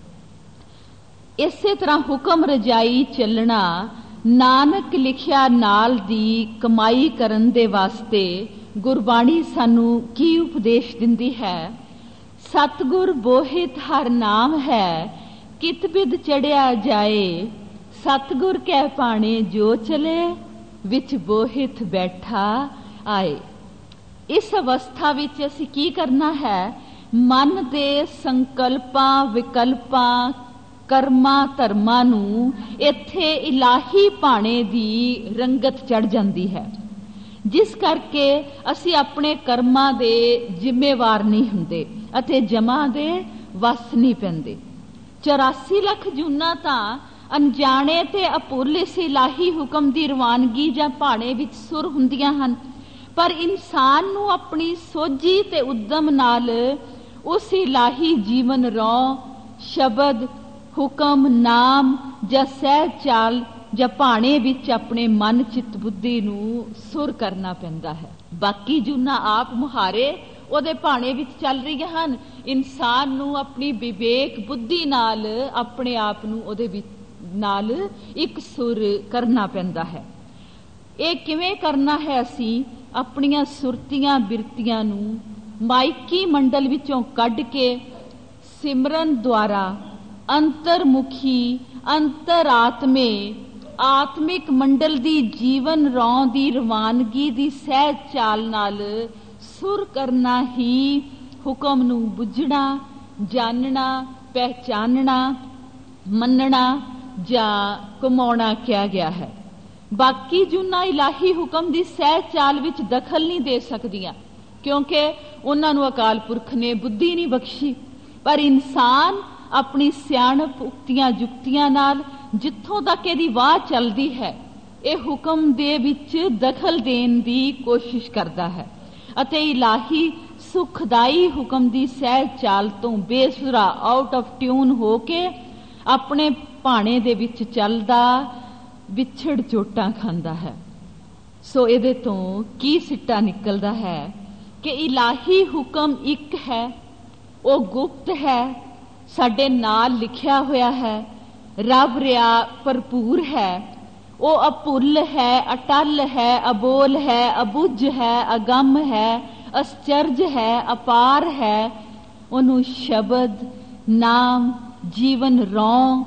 Speaker 1: ਇਸੇ ਤਰ੍ਹਾਂ ਹੁਕਮ ਰਜਾਈ ਚੱਲਣਾ ਨਾਨਕ ਲਿਖਿਆ ਨਾਲ ਦੀ ਕਮਾਈ ਕਰਨ ਦੇ ਵਾਸਤੇ ਗੁਰਬਾਣੀ ਸਾਨੂੰ ਕੀ ਉਪਦੇਸ਼ ਦਿੰਦੀ ਹੈ? ਸਤਿਗੁਰ ਬੋਹਿਤ ਹਰ ਨਾਮ ਹੈ, ਕਿਤ ਬਿਦ ਚੜਿਆ ਜਾਏ, ਸਤਿਗੁਰ ਕੈ ਭਾਣੇ ਜੋ ਚਲੇ, ਵਿੱਚ ਬੋਹਿਤ ਬੈਠਾ ਆਏ। ਇਸ ਅਵਸਥਾ ਵਿੱਚ ਅਸੀਂ ਕੀ ਕਰਨਾ ਹੈ? ਮਨ ਦੇ ਸੰਕਲਪਾਂ, ਵਿਕਲਪਾਂ, ਕਰਮਾਂ, ਧਰਮਾਂ ਨੂੰ ਇੱਥੇ ਇਲਾਹੀ ਭਾਣੇ ਦੀ ਰੰਗਤ ਚੜ ਜਾਂਦੀ ਹੈ, ਜਿਸ ਕਰਕੇ ਅਸੀਂ ਆਪਣੇ ਕਰਮਾਂ ਦੇ ਜ਼ਿੰਮੇਵਾਰ ਨਹੀਂ ਹੁੰਦੇ ਅਤੇ ਜਮਾਂ ਦੇ ਵਸ ਨਹੀਂ ਪੈਂਦੇ। ਚੁਰਾਸੀ ਲੱਖ ਜੂਨਾਂ ਤਾਂ ਅਣਜਾਣੇ ਤੇ ਅਭੁੱਲ ਇਸ ਇਲਾਹੀ ਹੁਕਮ ਦੀ ਰਵਾਨਗੀ ਜਾਂ ਭਾਣੇ ਵਿੱਚ ਸੁਰ ਹੁੰਦੀਆਂ ਹਨ, ਪਰ ਇਨਸਾਨ ਨੂੰ ਆਪਣੀ ਸੋਝੀ ਤੇ ਉਦਮ ਨਾਲ ਉਸ ਇਲਾਹੀ ਜੀਵਨ ਰੌ, ਸ਼ਬਦ, ਹੁਕਮ, ਨਾਮ ਜਾਂ ਸਹਿਜ ਚਾਲ ਜਾਂ ਭਾਣੇ ਵਿੱਚ ਆਪਣੇ ਮਨ, ਚਿੱਤ, ਬੁੱਧੀ ਨੂੰ ਸੁਰ ਕਰਨਾ ਪੈਂਦਾ ਹੈ। ਬਾਕੀ ਜੂਨਾਂ ਆਪ ਮੁਹਾਰੇ ਉਹਦੇ ਭਾਣੇ ਵਿੱਚ ਚੱਲ ਰਹੀਆਂ ਹਨ। ਇਨਸਾਨ ਨੂੰ ਆਪਣੀ ਵਿਵੇਕ ਬੁੱਧੀ ਨਾਲ ਆਪਣੇ ਆਪ ਨੂੰ ਉਹਦੇ ਵਿੱਚ ਨਾਲ ਇੱਕ ਸੁਰ ਕਰਨਾ ਪੈਂਦਾ ਹੈ। ਇਹ ਕਿਵੇਂ ਕਰਨਾ ਹੈ? ਅਸੀਂ ਆਪਣੀਆਂ ਸੁਰਤੀਆਂ, ਬਿਰਤੀਆਂ ਨੂੰ ਮਾਇਕੀ ਮੰਡਲ ਵਿੱਚੋਂ ਕੱਢ ਕੇ ਸਿਮਰਨ ਦੁਆਰਾ ਅੰਤਰਮੁਖੀ, ਅੰਤਰਾਤਮੇ, ਆਤਮਿਕ ਮੰਡਲ ਦੀ ਜੀਵਨ ਰੌਂ ਦੀ ਰਵਾਨਗੀ ਦੀ ਸਹਿਜ ਚਾਲ ਨਾਲ ਸੁਰ ਕਰਨਾ ਹੀ ਹੁਕਮ ਨੂੰ ਬੁੱਝਣਾ, ਜਾਣਨਾ, ਪਹਿਚਾਨਣਾ, ਮੰਨਣਾ ਜਾਂ ਕਮਾਉਣਾ ਕਿਹਾ ਗਿਆ ਹੈ। ਬਾਕੀ ਜੂਨਾਂ ਇਲਾਹੀ ਹੁਕਮ ਦੀ ਸਹਿਜ ਚਾਲ ਵਿੱਚ ਦਖਲ ਨਹੀਂ ਦੇ ਸਕਦੀਆਂ, ਕਿਉਂਕਿ ਉਹਨਾਂ ਨੂੰ ਅਕਾਲ ਪੁਰਖ ਨੇ ਬੁੱਧੀ ਨਹੀਂ ਬਖਸ਼ੀ। ਪਰ ਇਨਸਾਨ ਆਪਣੀ ਸਿਆਣਪ, ਉਕਤੀਆਂ, ਜੁਗਤੀਆਂ ਨਾਲ ਜਿੱਥੋਂ ਤੱਕ ਇਹਦੀ ਵਾਹ ਚੱਲਦੀ ਹੈ, ਇਹ ਹੁਕਮ ਦੇ ਵਿੱਚ ਦਖਲ ਦੇਣ ਦੀ ਕੋਸ਼ਿਸ਼ ਕਰਦਾ ਹੈ ਅਤੇ ਇਲਾਹੀ ਸੁਖਦਾਈ ਹੁਕਮ ਦੀ ਸਹਿਜ ਚਾਲ ਤੋਂ ਬੇਸੁਰਾ, ਆਊਟ ਆਫ ਟਿਊਨ ਹੋ ਕੇ ਆਪਣੇ ਭਾਣੇ ਦੇ ਵਿੱਚ ਚੱਲਦਾ ਵਿਛੜ ਚੋਟਾਂ ਖਾਂਦਾ ਹੈ। ਸੋ ਇਹਦੇ ਤੋਂ ਕੀ ਸਿੱਟਾ ਨਿਕਲਦਾ ਹੈ ਕਿ ਇਲਾਹੀ ਹੁਕਮ ਇੱਕ ਹੈ, ਉਹ ਗੁਪਤ ਹੈ, ਸਾਡੇ ਨਾਲ ਲਿਖਿਆ ਹੋਇਆ ਹੈ, ਰੱਬ ਰਿਆ ਭਰਪੂਰ ਹੈ, ਉਹ ਅਭੁੱਲ ਹੈ, ਅਟਲ ਹੈ, ਅਬੋਲ ਹੈ, ਅਬੁੱਝ ਹੈ, ਅਗੰਮ ਹੈ, ਅਸਚਰਜ ਹੈ, ਅਪਾਰ ਹੈ। ਉਹਨੂੰ ਸ਼ਬਦ, ਨਾਮ, ਜੀਵਨ ਰੌਂ,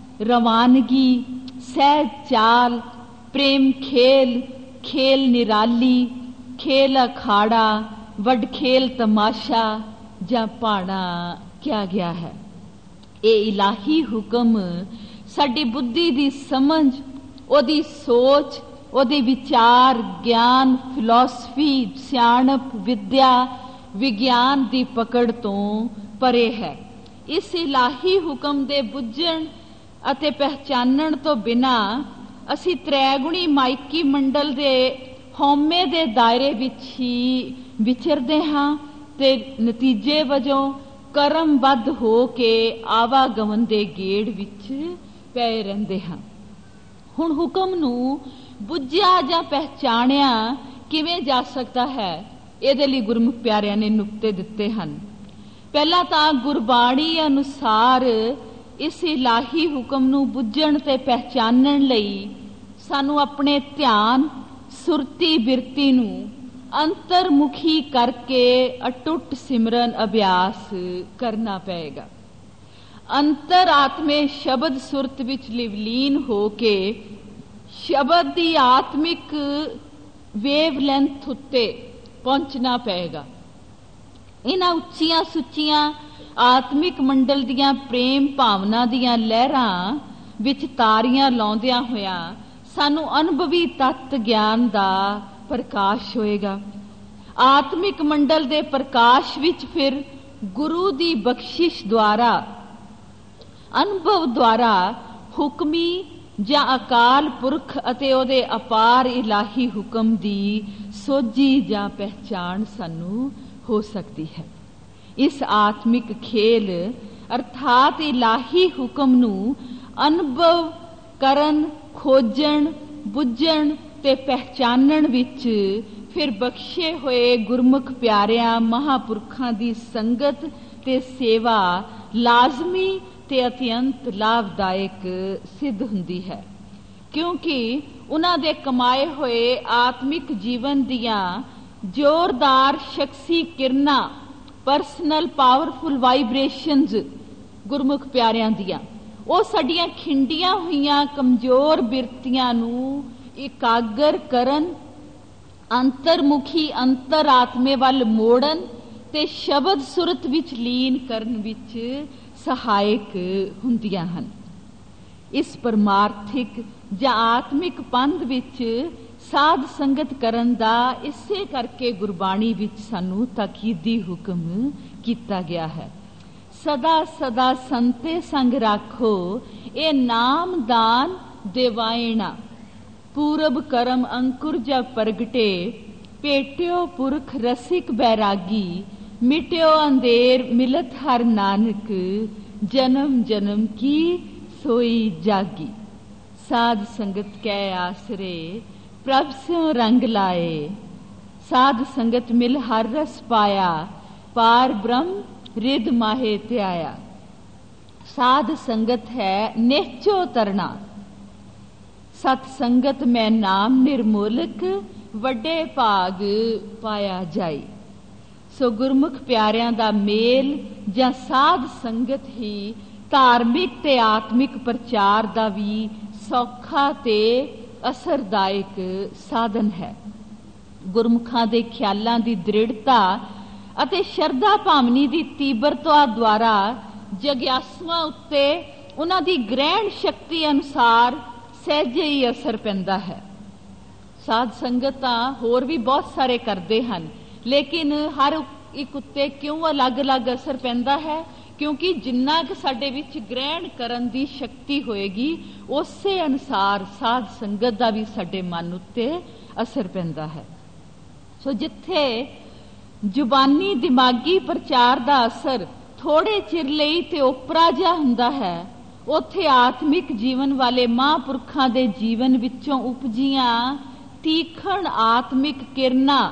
Speaker 1: ਰਵਾਨਗੀ, ਸਹਿਜ ਚਾਲ, ਪ੍ਰੇਮ ਖੇਲ, ਖੇਲ ਨਿਰਾਲੀ, ਖੇਲ ਅਖਾੜਾ, ਵੱਡ ਖੇਲ ਤਮਾਸ਼ਾ ਜਾਂ ਭਾਣਾ ਕਿਹਾ ਗਿਆ ਹੈ। ਇਹ ਇਲਾਹੀ ਹੁਕਮ ਸਾਡੀ ਬੁੱਧੀ ਦੀ ਸਮਝ, ਉਹਦੀ ਸੋਚ, ਉਹਦੇ ਵਿਚਾਰ, ਗਿਆਨ, ਫਿਲਾਸਫੀ, ਸਿਆਣਪ, ਵਿਦਿਆ, ਵਿਗਿਆਨ ਦੀ ਪਕੜ ਤੋਂ ਪਰੇ ਹੈ। ਇਸ ਇਲਾਹੀ ਹੁਕਮ ਦੇ ਬੁੱਝਣ ਅਤੇ ਪਹਿਚਾਨਣ ਤੋਂ ਬਿਨਾ ਅਸੀਂ ਤ੍ਰੈਗੁਣੀ ਮਾਇਕੀ ਮੰਡਲ ਦੇ ਹਉਮੈ ਦੇ ਦਾਇਰੇ ਵਿੱਚ ਹੀ ਵਿਚਰਦੇ ਹਾਂ ਤੇ ਨਤੀਜੇ ਵਜੋਂ ਕਰਮਬੱਧ ਹੋ ਕੇ ਆਵਾਗਮਨ ਦੇ ਗੇੜ ਵਿੱਚ ਪਏ ਰਹਿੰਦੇ ਹਾਂ। ਹੁਣ ਹੁਕਮ ਨੂੰ ਬੁੱਝਿਆ ਜਾਂ ਪਹਿਚਾਣਿਆ ਕਿਵੇਂ ਜਾ ਸਕਦਾ ਹੈ? ਇਹਦੇ ਲਈ ਗੁਰਮੁਖ ਪਿਆਰਿਆਂ ਨੇ ਨੁਕਤੇ ਦਿੱਤੇ ਹਨ। ਪਹਿਲਾਂ ਤਾਂ ਗੁਰਬਾਣੀ ਅਨੁਸਾਰ ਇਸ ਇਲਾਹੀ ਹੁਕਮ ਨੂੰ ਬੁੱਝਣ ਤੇ ਪਹਿਚਾਨਣ ਲਈ ਸਾਨੂੰ ਆਪਣੇ ਧਿਆਨ, ਸੁਰਤੀ, ਬਿਰਤੀ ਨੂੰ ਅੰਤਰਮੁਖੀ ਕਰਕੇ ਅਟੁੱਟ ਸਿਮਰਨ ਅਭਿਆਸ ਕਰਨਾ ਪਏਗਾ। ਅੰਤਰਾਤਮੇ ਸ਼ਬਦ ਸੁਰਤ ਵਿੱਚ ਲਿਵਲੀਨ ਹੋ ਕੇ ਸ਼ਬਦ ਦੀ ਆਤਮਿਕ ਵੇਵਲੈਂਥ ਉੱਤੇ ਪਹੁੰਚਣਾ ਪਏਗਾ। ਇਹਨਾਂ ਉੱਚੀਆਂ ਸੁੱਚੀਆਂ ਆਤਮਿਕ ਮੰਡਲ ਦੀਆਂ ਪ੍ਰੇਮ ਭਾਵਨਾ ਦੀਆਂ ਲਹਿਰਾਂ ਵਿੱਚ ਤਾਰੀਆਂ ਲਾਉਂਦਿਆਂ ਹੋਇਆਂ ਸਾਨੂੰ ਅਨੁਭਵੀ ਤੱਤ ਗਿਆਨ ਦਾ ਪ੍ਰਕਾਸ਼ ਹੋਏਗਾ। ਆਤਮਿਕ ਮੰਡਲ ਦੇ ਪ੍ਰਕਾਸ਼ ਵਿੱਚ ਫਿਰ ਗੁਰੂ ਦੀ ਬਖਸ਼ਿਸ਼ ਦੁਆਰਾ, ਅਨੁਭਵ ਦੁਆਰਾ ਹੁਕਮੀ ਜਾਂ ਅਕਾਲ ਪੁਰਖ ਅਤੇ ਉਹਦੇ ਅਪਾਰ ਇਲਾਹੀ ਹੁਕਮ ਦੀ ਸੋਝੀ ਜਾਂ ਪਹਿਚਾਣ ਸਾਨੂੰ ਹੋ ਸਕਦੀ ਹੈ। ਇਸ ਆਤਮਿਕ ਖੇਲ ਅਰਥਾਤ ਇਲਾਹੀ ਹੁਕਮ ਨੂੰ ਅਨੁਭਵ ਕਰਨ, ਖੋਜਣ, ਬੁੱਝਣ ਤੇ ਪਹਿਚਾਨਣ ਵਿੱਚ ਫਿਰ ਬਖਸ਼ੇ ਹੋਏ ਗੁਰਮੁਖ ਪਿਆਰਿਆਂ ਮਹਾਂਪੁਰਖਾਂ ਦੀ ਸੰਗਤ ਤੇ ਸੇਵਾ ਲਾਜ਼ਮੀ ਤੇ ਅਤਿਅੰਤ ਲਾਭਦਾਇਕ ਸਿੱਧ ਹੁੰਦੀ ਹੈ, ਕਿਉਂਕਿ ਉਹਨਾਂ ਦੇ ਕਮਾਏ ਹੋਏ ਆਤਮਿਕ ਜੀਵਨ ਦੀਆਂ ਜ਼ੋਰਦਾਰ ਸ਼ਖਸੀ ਕਿਰਨਾਂ, ਪਰਸਨਲ ਪਾਵਰਫੁਲ ਵਾਈਬ੍ਰੇਸ਼ਨਜ਼ ਗੁਰਮੁਖ ਪਿਆਰਿਆਂ ਦੀਆਂ, ਉਹ ਸਾਡੀਆਂ ਖਿੰਡੀਆਂ ਹੋਈਆਂ ਕਮਜ਼ੋਰ ਬਿਰਤੀਆਂ ਨੂੰ ਇਕਾਗਰ ਕਰਨ ਅੰਤਰਮੁਖੀ ਅੰਤਰਾਤਮੇ ਵੱਲ ਮੋੜਨ ਤੇ ਸ਼ਬਦ ਸੁਰਤ ਵਿੱਚ ਲੀਨ ਕਰਨ ਵਿੱਚ ਸਹਾਇਕ ਹੁੰਦੀਆਂ ਹਨ। ਇਸ ਪਰਮਾਰਥਿਕ ਜਾਂ ਆਤਮਿਕ ਪੰਧ ਵਿੱਚ ਸਾਧ ਸੰਗਤ ਕਰਨ ਦਾ ਇਸੇ ਕਰਕੇ ਗੁਰਬਾਣੀ ਵਿੱਚ ਸਾਨੂੰ ਤਾਕੀਦੀ ਹੁਕਮ ਕੀਤਾ ਗਿਆ ਹੈ। ਸਦਾ ਸਦਾ ਸੰਤੇ ਸੰਗ ਰਾਖੋ, ਇਹ ਨਾਮਦਾਨ ਦੇਵਾਇਣਾ। ਪੂਰਬ ਕਰਮ ਅੰਕੁਰ ਜਬ ਪ੍ਰਗਟੇ, ਪੇਟਿਓ ਪੁਰਖ ਰਸਿਕ ਬੈਰਾਗੀ। ਮਿਟਿਓ ਅੰਧੇਰ ਮਿਲਤ ਹਰ ਨਾਨਕ, ਜਨਮ ਜਨਮ ਕੀ सोई जागी। साध संगत कै आसरे, प्रभ स्यों रंग लाए। साध संगत मिल हर रस पाया, पार ब्रह्म रिद माहे त्याया। साध संगत है निश्चो तरना, सत संगत में नाम निर्मोलक। वड्डे भाग पाया जाई। सो गुरमुख प्यारियां दा मेल जां साध संगत ही ਧਾਰਮਿਕ ਤੇ ਆਤਮਿਕ ਪ੍ਰਚਾਰ ਦਾ ਵੀ ਸੌਖਾ ਤੇ ਅਸਰਦਾਇਕ ਸਾਧਨ ਹੈ। ਗੁਰਮੁਖਾਂ ਦੇ ਖਿਆਲਾਂ ਦੀ ਦ੍ਰਿੜਤਾ ਅਤੇ ਸ਼ਰਧਾ ਭਾਵਨੀ ਦੀ ਤੀਬਰਤਾ ਦੁਆਰਾ ਜਗਿਆਸੂਆਂ ਉੱਤੇ ਉਹਨਾਂ ਦੀ ਗ੍ਰਹਿਣ ਸ਼ਕਤੀ ਅਨੁਸਾਰ ਸਹਿਜੇ ਹੀ ਅਸਰ ਪੈਂਦਾ ਹੈ। ਸਾਧ ਸੰਗਤ ਤਾਂ ਹੋਰ ਵੀ ਬਹੁਤ ਸਾਰੇ ਕਰਦੇ ਹਨ, ਲੇਕਿਨ ਹਰ ਇੱਕ ਉੱਤੇ ਕਿਉਂ ਅਲੱਗ-ਅਲੱਗ ਅਸਰ ਪੈਂਦਾ ਹੈ? ਕਿਉਂਕਿ ਜਿੰਨਾ ਕਿ ਸਾਡੇ ਵਿੱਚ ਗ੍ਰਹਿਣ ਕਰਨ ਦੀ ਸ਼ਕਤੀ ਹੋਏਗੀ, ਉਸੇ ਅਨੁਸਾਰ ਸਾਧ ਸੰਗਤ ਦਾ ਵੀ ਸਾਡੇ ਮਨ ਉੱਤੇ ਅਸਰ ਪੈਂਦਾ ਹੈ। ਸੋ ਜਿੱਥੇ ਜ਼ੁਬਾਨੀ ਦਿਮਾਗੀ ਪ੍ਰਚਾਰ ਦਾ ਅਸਰ ਥੋੜੇ ਚਿਰ ਲਈ ਤੇ ਓਪਰਾ ਜਿਹਾ ਹੁੰਦਾ ਹੈ, ਉੱਥੇ ਆਤਮਿਕ ਜੀਵਨ ਵਾਲੇ ਮਹਾਂਪੁਰਖਾਂ ਦੇ ਜੀਵਨ ਵਿੱਚੋਂ ਉਪਜੀਆਂ ਤੀਖਣ ਆਤਮਿਕ ਕਿਰਨਾਂ,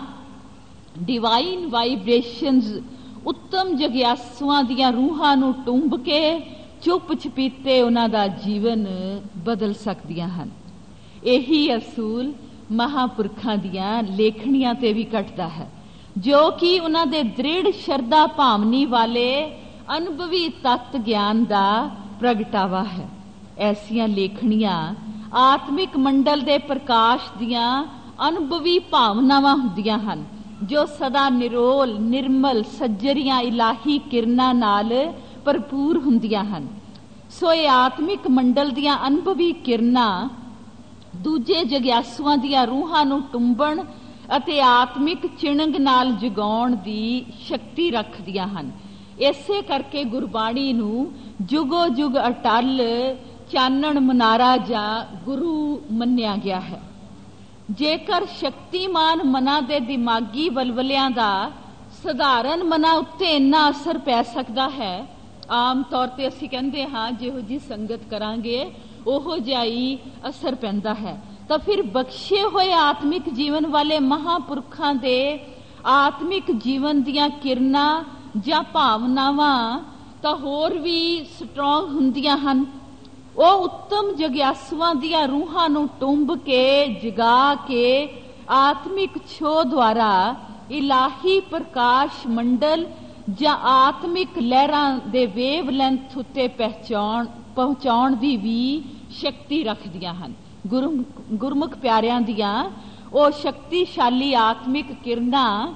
Speaker 1: ਡਿਵਾਈਨ ਵਾਈਬ੍ਰੇਸ਼ਨਜ਼ ਉੱਤਮ ਜਗਿਆਸੂਆਂ ਦੀਆਂ ਰੂਹਾਂ ਨੂੰ ਟੁੰਬ ਕੇ ਚੁੱਪ ਚਪੀਤੇ ਉਹਨਾਂ ਦਾ ਜੀਵਨ ਬਦਲ ਸਕਦੀਆਂ ਹਨ। ਇਹੀ ਅਸੂਲ ਮਹਾਂਪੁਰਖਾਂ ਦੀਆਂ ਲੇਖਣੀਆਂ ਤੇ ਵੀ ਘਟਦਾ ਹੈ, ਜੋ ਕਿ ਉਹਨਾਂ ਦੇ ਦ੍ਰਿੜ ਸ਼ਰਧਾ ਭਾਵਨੀ ਵਾਲੇ ਅਨੁਭਵੀ ਤੱਤ ਗਿਆਨ ਦਾ ਪ੍ਰਗਟਾਵਾ ਹੈ। ਐਸੀਆਂ ਲੇਖਣੀਆਂ ਆਤਮਿਕ ਮੰਡਲ ਦੇ ਪ੍ਰਕਾਸ਼ ਦੀਆਂ ਅਨੁਭਵੀ ਭਾਵਨਾਵਾਂ ਹੁੰਦੀਆਂ ਹਨ, ਜੋ ਸਦਾ ਨਿਰੋਲ ਨਿਰਮਲ ਸੱਜਰੀਆਂ ਇਲਾਹੀ ਕਿਰਨਾਂ ਨਾਲ ਭਰਪੂਰ ਹੁੰਦੀਆਂ ਹਨ। ਸੋ ਇਹ ਆਤਮਿਕ ਮੰਡਲ ਦੀਆਂ ਅਨੁਭਵੀ ਕਿਰਨਾਂ ਦੂਜੇ ਜਗਿਆਸੂਆਂ ਦੀਆਂ ਰੂਹਾਂ ਨੂੰ ਟੁੰਬਣ ਅਤੇ ਆਤਮਿਕ ਚਿਣਗ ਨਾਲ ਜਗਾਉਣ ਦੀ ਸ਼ਕਤੀ ਰੱਖਦੀਆਂ ਹਨ। ਇਸੇ ਕਰਕੇ ਗੁਰਬਾਣੀ ਨੂੰ ਜੁਗੋ ਜੁਗ ਅਟਲ ਚਾਨਣ ਮਨਾਰਾ ਜਾਂ ਗੁਰੂ ਮੰਨਿਆ ਗਿਆ ਹੈ। ਜੇਕਰ ਸ਼ਕਤੀਮਾਨ ਮਨਾਂ ਦੇ ਦਿਮਾਗੀ ਬਲਬਲਿਆਂ ਦਾ ਸਧਾਰਨ ਮਨਾਂ ਉੱਤੇ ਇੰਨਾ ਅਸਰ ਪੈ ਸਕਦਾ ਹੈ, ਆਮ ਤੌਰ ਤੇ ਅਸੀਂ ਕਹਿੰਦੇ ਹਾਂ ਜਿਹੋ ਜੀ ਸੰਗਤ ਕਰਾਂਗੇ ਉਹੋ ਜਿਹਾ ਹੀ ਅਸਰ ਪੈਂਦਾ ਹੈ, ਤਾਂ ਫਿਰ ਬਖਸ਼ੇ ਹੋਏ ਆਤਮਿਕ ਜੀਵਨ ਵਾਲੇ ਮਹਾਂਪੁਰਖਾਂ ਦੇ ਆਤਮਿਕ ਜੀਵਨ ਦੀਆਂ ਕਿਰਨਾਂ ਜਾਂ ਭਾਵਨਾਵਾਂ ਤਾਂ ਹੋਰ ਵੀ ਸਟਰੋਂਗ ਹੁੰਦੀਆਂ ਹਨ। ਉਹ ਉੱਤਮ ਜਗਿਆਸੂਆਂ ਦੀਆਂ ਰੂਹਾਂ ਨੂੰ ਟੁੰਬ ਕੇ ਜਗਾ ਕੇ ਆਤਮਿਕ ਛੋਹ ਦੁਆਰਾ ਇਲਾਹੀ ਪ੍ਰਕਾਸ਼ ਮੰਡਲ ਜਾਂ ਆਤਮਿਕ ਲਹਿਰਾਂ ਦੇ ਵੇਵ ਲੈਂਥ ਉੱਤੇ ਪਹਿਚਾਣ ਪਹੁੰਚਾਉਣ ਦੀ ਵੀ ਸ਼ਕਤੀ ਰੱਖਦੀਆਂ ਹਨ। ਗੁਰੂ ਗੁਰਮੁਖ ਪਿਆਰਿਆਂ ਦੀਆਂ ਉਹ ਸ਼ਕਤੀਸ਼ਾਲੀ ਆਤਮਿਕ ਕਿਰਨਾਂ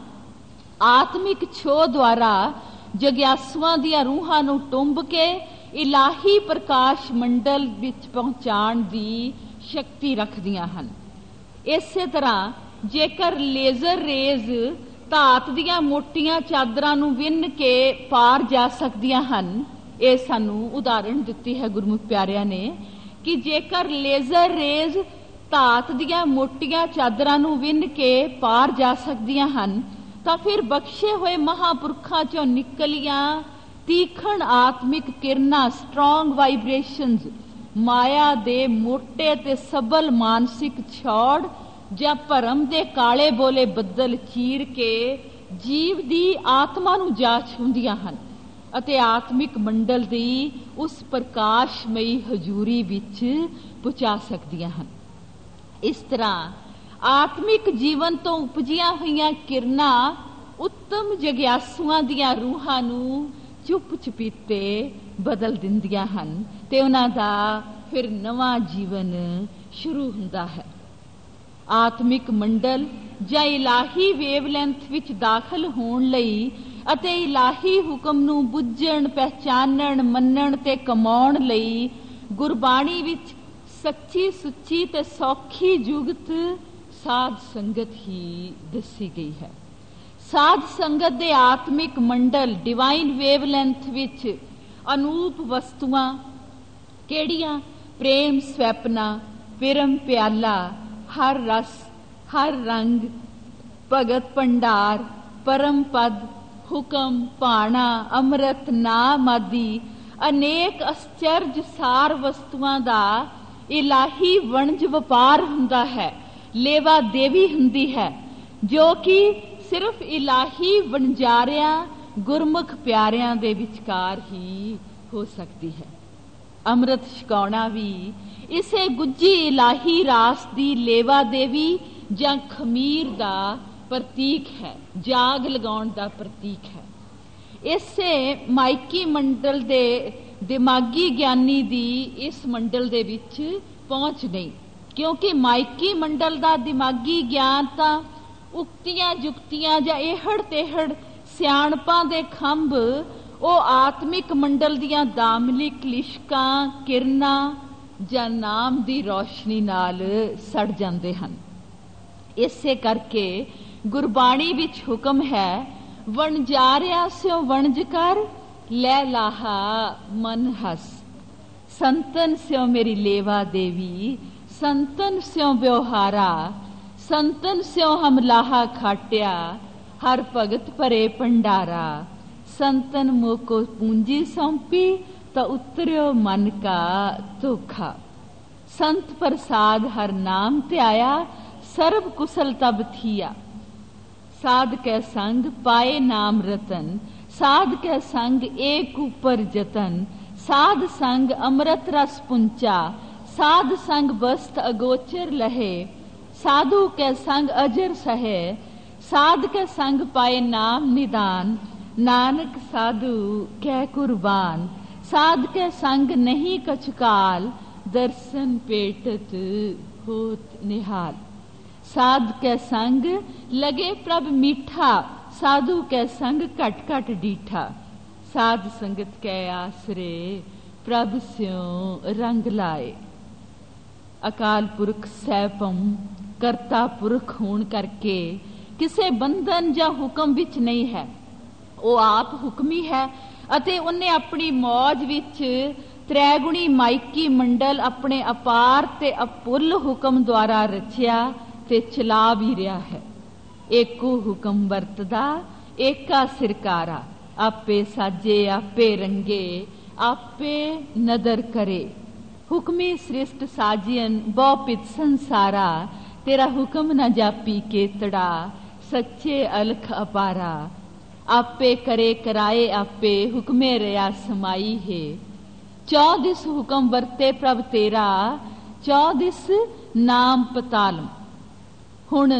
Speaker 1: ਆਤਮਿਕ ਛੋਹ ਦੁਆਰਾ ਜਗਿਆਸੂਆਂ ਦੀਆਂ ਰੂਹਾਂ ਨੂੰ ਟੁੰਬ ਕੇ ਇਲਾਹੀ ਪ੍ਰਕਾਸ਼ ਮੰਡਲ ਵਿੱਚ ਪਹੁੰਚਾਉਣ ਦੀ ਸ਼ਕਤੀ ਰੱਖਦੀਆਂ ਹਨ। ਇਸੇ ਤਰ੍ਹਾਂ ਜੇਕਰ ਲੇਜ਼ਰ ਰੇਜ਼ ਧਾਤ ਦੀਆਂ ਮੋਟੀਆਂ ਚਾਦਰਾਂ ਨੂੰ ਵਿੰਨ ਕੇ ਪਾਰ ਜਾ ਸਕਦੀਆਂ ਹਨ, ਇਹ ਸਾਨੂੰ ਉਦਾਹਰਣ ਦਿੱਤੀ ਹੈ ਗੁਰਮੁਖ ਪਿਆਰਿਆਂ ਨੇ ਕਿ ਜੇਕਰ ਲੇਜ਼ਰ ਰੇਜ਼ ਧਾਤ ਦੀਆਂ ਮੋਟੀਆਂ ਚਾਦਰਾਂ ਨੂੰ ਵਿੰਨ ਕੇ ਪਾਰ ਜਾ ਸਕਦੀਆਂ ਹਨ, ਤਾਂ ਫਿਰ ਬਖਸ਼ੇ ਹੋਏ ਮਹਾਂਪੁਰਖਾਂ ਚੋਂ ਨਿਕਲੀਆਂ ਤੀਖਣ ਆਤਮਿਕ ਕਿਰਨਾਂ ਸਟਰੋਂਗ ਵਾਈਬ੍ਰੇਸ਼ਨਜ਼ ਮਾਇਆ ਦੇ ਮੋਟੇ ਤੇ ਸਬਲ ਮਾਨਸਿਕ ਛੋੜ ਜਾਂ ਭਰਮ ਦੇ ਕਾਲੇ ਬੋਲੇ ਬੱਦਲ ਚੀਰ ਕੇ ਜੀਵ ਦੀ ਆਤਮਾ ਨੂੰ ਜਾ ਛੂੰਹਦੀਆਂ ਹਨ ਅਤੇ ਆਤਮਿਕ ਮੰਡਲ ਦੀ ਉਸ ਪ੍ਰਕਾਸ਼ਮਈ ਹਜ਼ੂਰੀ ਵਿੱਚ ਪਹੁੰਚਾ ਸਕਦੀਆਂ ਹਨ। ਇਸ ਤਰ੍ਹਾਂ ਆਤਮਿਕ ਜੀਵਨ ਤੋਂ ਉਪਜੀਆਂ ਹੋਈਆਂ ਕਿਰਨਾਂ ਉੱਤਮ ਜਗਿਆਸੂਆਂ ਦੀਆਂ ਰੂਹਾਂ ਨੂੰ ਚੁੱਪ ਚਪੀਤੇ ਬਦਲ ਦਿੰਦੀਆਂ ਹਨ ਤੇ ਉਹਨਾਂ ਦਾ ਫਿਰ ਨਵਾਂ ਜੀਵਨ ਸ਼ੁਰੂ ਹੁੰਦਾ ਹੈ। ਆਤਮਿਕ ਮੰਡਲ ਜਾਂ ਇਲਾਹੀ ਵੇਵਲੈਂਥ ਵਿੱਚ ਦਾਖਲ ਹੋਣ ਲਈ ਅਤੇ ਇਲਾਹੀ ਹੁਕਮ ਨੂੰ ਬੁੱਝਣ, ਪਹਿਚਾਨਣ, ਮੰਨਣ ਤੇ ਕਮਾਉਣ ਲਈ ਗੁਰਬਾਣੀ ਵਿੱਚ ਸੱਚੀ ਸੁੱਚੀ ਤੇ ਸੌਖੀ ਜੁਗਤ ਸਾਧ ਸੰਗਤ ਹੀ ਦੱਸੀ ਗਈ ਹੈ। ਸਾਧ ਸੰਗਤ ਦੇ ਆਤਮਿਕ ਮੰਡਲ ਡਿਵਾਈਨ ਵੇਵਲੈਂਥ ਵਿੱਚ ਅਨੂਪ ਵਸਤੂਆਂ ਕਿਹੜੀਆਂ? ਪ੍ਰੇਮ ਸਵੈਪਨਾ, ਪਿਰਮ ਪਿਆਲਾ, ਹਰ ਰਸ, ਹਰ ਰੰਗ, ਭਗਤ ਭੰਡਾਰ, ਪਰਮ ਪਦ, ਹੁਕਮ, ਭਾਣਾ, ਅੰਮ੍ਰਿਤ, ਨਾਮ ਆਦਿ ਅਨੇਕ ਅਸਚਰਜ ਸਾਰ ਵਸਤੂਆਂ ਦਾ ਇਲਾਹੀ ਵਣਜ ਵਪਾਰ ਹੁੰਦਾ ਹੈ, ਲੇਵਾ ਦੇਵੀ ਹੁੰਦੀ ਹੈ, ਜੋ ਕਿ ਸਿਰਫ ਇਲਾਹੀ ਵਣਜਾਰਿਆਂ ਗੁਰਮੁਖ ਪਿਆਰਿਆਂ ਦੇ ਵਿਚਕਾਰ ਹੀ ਹੋ ਸਕਦੀ ਹੈ। ਅੰਮ੍ਰਿਤ ਛਕਾਉਣਾ ਵੀ ਇਸੇ ਗੁੱਜੀ ਇਲਾਹੀ ਰਾਸ ਦੀ ਲੇਵਾ ਦੇਵੀ ਜਾਂ ਖਮੀਰ ਦਾ ਪ੍ਰਤੀਕ ਹੈ, ਜਾਗ ਲਗਾਉਣ ਦਾ ਪ੍ਰਤੀਕ ਹੈ। ਇਸੇ ਮਾਇਕੀ ਮੰਡਲ ਦੇ ਦਿਮਾਗੀ ਗਿਆਨੀ ਦੀ ਇਸ ਮੰਡਲ ਦੇ ਵਿੱਚ ਪਹੁੰਚ ਨਹੀਂ, ਕਿਉਂਕਿ ਮਾਇਕੀ ਮੰਡਲ ਦਾ ਦਿਮਾਗੀ ਗਿਆਨ ਤਾਂ ਉਕਤੀਆਂ ਜੁਗਤੀਆਂ ਜਾਂ ਇਹੜ ਤੇਹੜ ਸਿਆਣਪਾਂ ਦੇ ਖੰਭ ਉਹ ਆਤਮਿਕ ਮੰਡਲ ਦੀਆਂ ਦਾਮਲੀ ਕਲਿਸ਼ਕਾਂ, ਕਿਰਨਾਂ ਜਾਂ ਨਾਮ ਦੀ ਰੌਸ਼ਨੀ ਨਾਲ ਸੜ ਜਾਂਦੇ ਹਨ। ਇਸੇ ਕਰਕੇ ਗੁਰਬਾਣੀ ਵਿੱਚ ਹੁਕਮ ਹੈ, ਵਣਜਾਰਿਆ ਸਿਓ ਵਣਜ ਕਰ, ਲੈ ਲਾਹਾ ਮਨ ਹਸ। ਸੰਤਨ ਸਿਓ ਮੇਰੀ ਲੇਵਾ ਦੇਵੀ, ਸੰਤਨ ਸਿਓ ਵਿਵਹਾਰਾ, ਸੰਤਨ ਸਿਓ ਹਮ ਲਾਹਾ ਖਾਟਿਆ, ਹਰ ਭਗਤ ਭਰੇ ਭੰਡਾਰਾ। ਸੰਤਨ ਮੋਕੋ ਪੂੰਜੀ ਸੌਂਪੀ, ਤਾਂ ਉਤਰਿਓ ਮਨ ਕਾ ਧੋਖਾ। ਸੰਤ ਪ੍ਰਸਾਦ ਹਰ ਨਾਮ ਧਿਆਇਆ, ਸਰਬ ਕੁਸਲ ਤਬ ਥੀਆ। ਸਾਧ ਕੈ ਸੰਗ ਪਾਏ ਨਾਮ ਰਤਨ, ਸਾਧ ਕੈ ਸੰਗ ਏਕ ਉਪਰ ਜਤਨ। ਸਾਧ ਸੰਗ ਅੰਮ੍ਰਿਤ ਰਸ ਪੁੰਚਾ, ਸਾਧ ਸੰਗ ਬਸਤ ਅਗੋਚਰ ਲਹੇ। ਸਾਧੂ ਕੈ ਸੰਗ ਅਜਰ ਸਹੇ, ਸਾਧ ਕੈ ਸੰਗ ਪਾਏ ਨਾਮ ਨਿਦਾਨ। ਨਾਨਕ ਸਾਧੂ ਕੈ ਕੁਰਬਾਨ, ਸਾਧ ਕੈ ਸੰਗ ਨਹੀਂ ਕਛ ਕਾਲ। ਦਰਸ਼ਨ ਪੇਟਤ ਹੋਤ ਨਿਹਾਲ। ਸਾਧ ਕੈ ਸੰਗ ਲਗੇ ਪ੍ਰਭ ਮੀਠਾ, ਸਾਧੂ ਕੈ ਸੰਗ ਘਟ ਘਟ ਡੀਠਾ। ਸਾਧ ਸੰਗਤ ਕੈ ਆਸਰੇ, ਪ੍ਰਭ ਸਿਉ ਰੰਗ ਲਾਏ। ਅਕਾਲ ਪੁਰਖ ਸਹਿਪਮ ਕਰਤਾ ਪੁਰਖ ਹੋਣ ਕਰਕੇ ਕਿਸੇ ਬੰਧਨ ਜਾਂ ਹੁਕਮ ਵਿੱਚ ਨਹੀਂ ਹੈ। ਉਹ ਆਪ ਹੁਕਮੀ ਹੈ ਅਤੇ ਉਹਨੇ ਆਪਣੀ ਮੌਜ ਵਿੱਚ ਤ੍ਰੈਗੁਣੀ ਮਾਇਕੀ ਮੰਡਲ ਆਪਣੇ ਅਪਾਰ ਤੇ ਅਪੁੱਲ ਹੁਕਮ ਦੁਆਰਾ ਰਚਿਆ ਤੇ ਚਲਾ ਵੀ ਰਿਹਾ ਹੈ। ਏਕੋ ਹੁਕਮ ਵਰਤਦਾ, ਏਕਾ ਸਿਰਕਾਰਾ। ਆਪੇ ਸਾਜੇ, ਆਪੇ ਰੰਗੇ, ਆਪੇ ਨਦਰ ਕਰੇ। ਹੁਕਮੀ ਸ੍ਰਿਸ਼ਟ ਸਾਜੀਅਨ ਬਹੁ ਪਿਤ ਸੰਸਾਰਾ। ਤੇਰਾ ਹੁਕਮ ਨਾ ਜਾਪੀ ਕੇਤੜਾ, ਸੱਚੇ ਅਲਖ ਅਪਾਰਾ। ਆਪੇ ਕਰੇ ਕਰਾਏ ਆਪੇ, ਹੁਕਮੇ ਰਿਆ ਸਮਾਈ ਹੈ। ਚੌਦਿਸ ਹੁਕਮ ਵਰਤੇ ਪ੍ਰਭ ਤੇਰਾ, ਚੌਦਿਸ ਨਾਮ ਪਤਾਲਮ। ਹੁਣ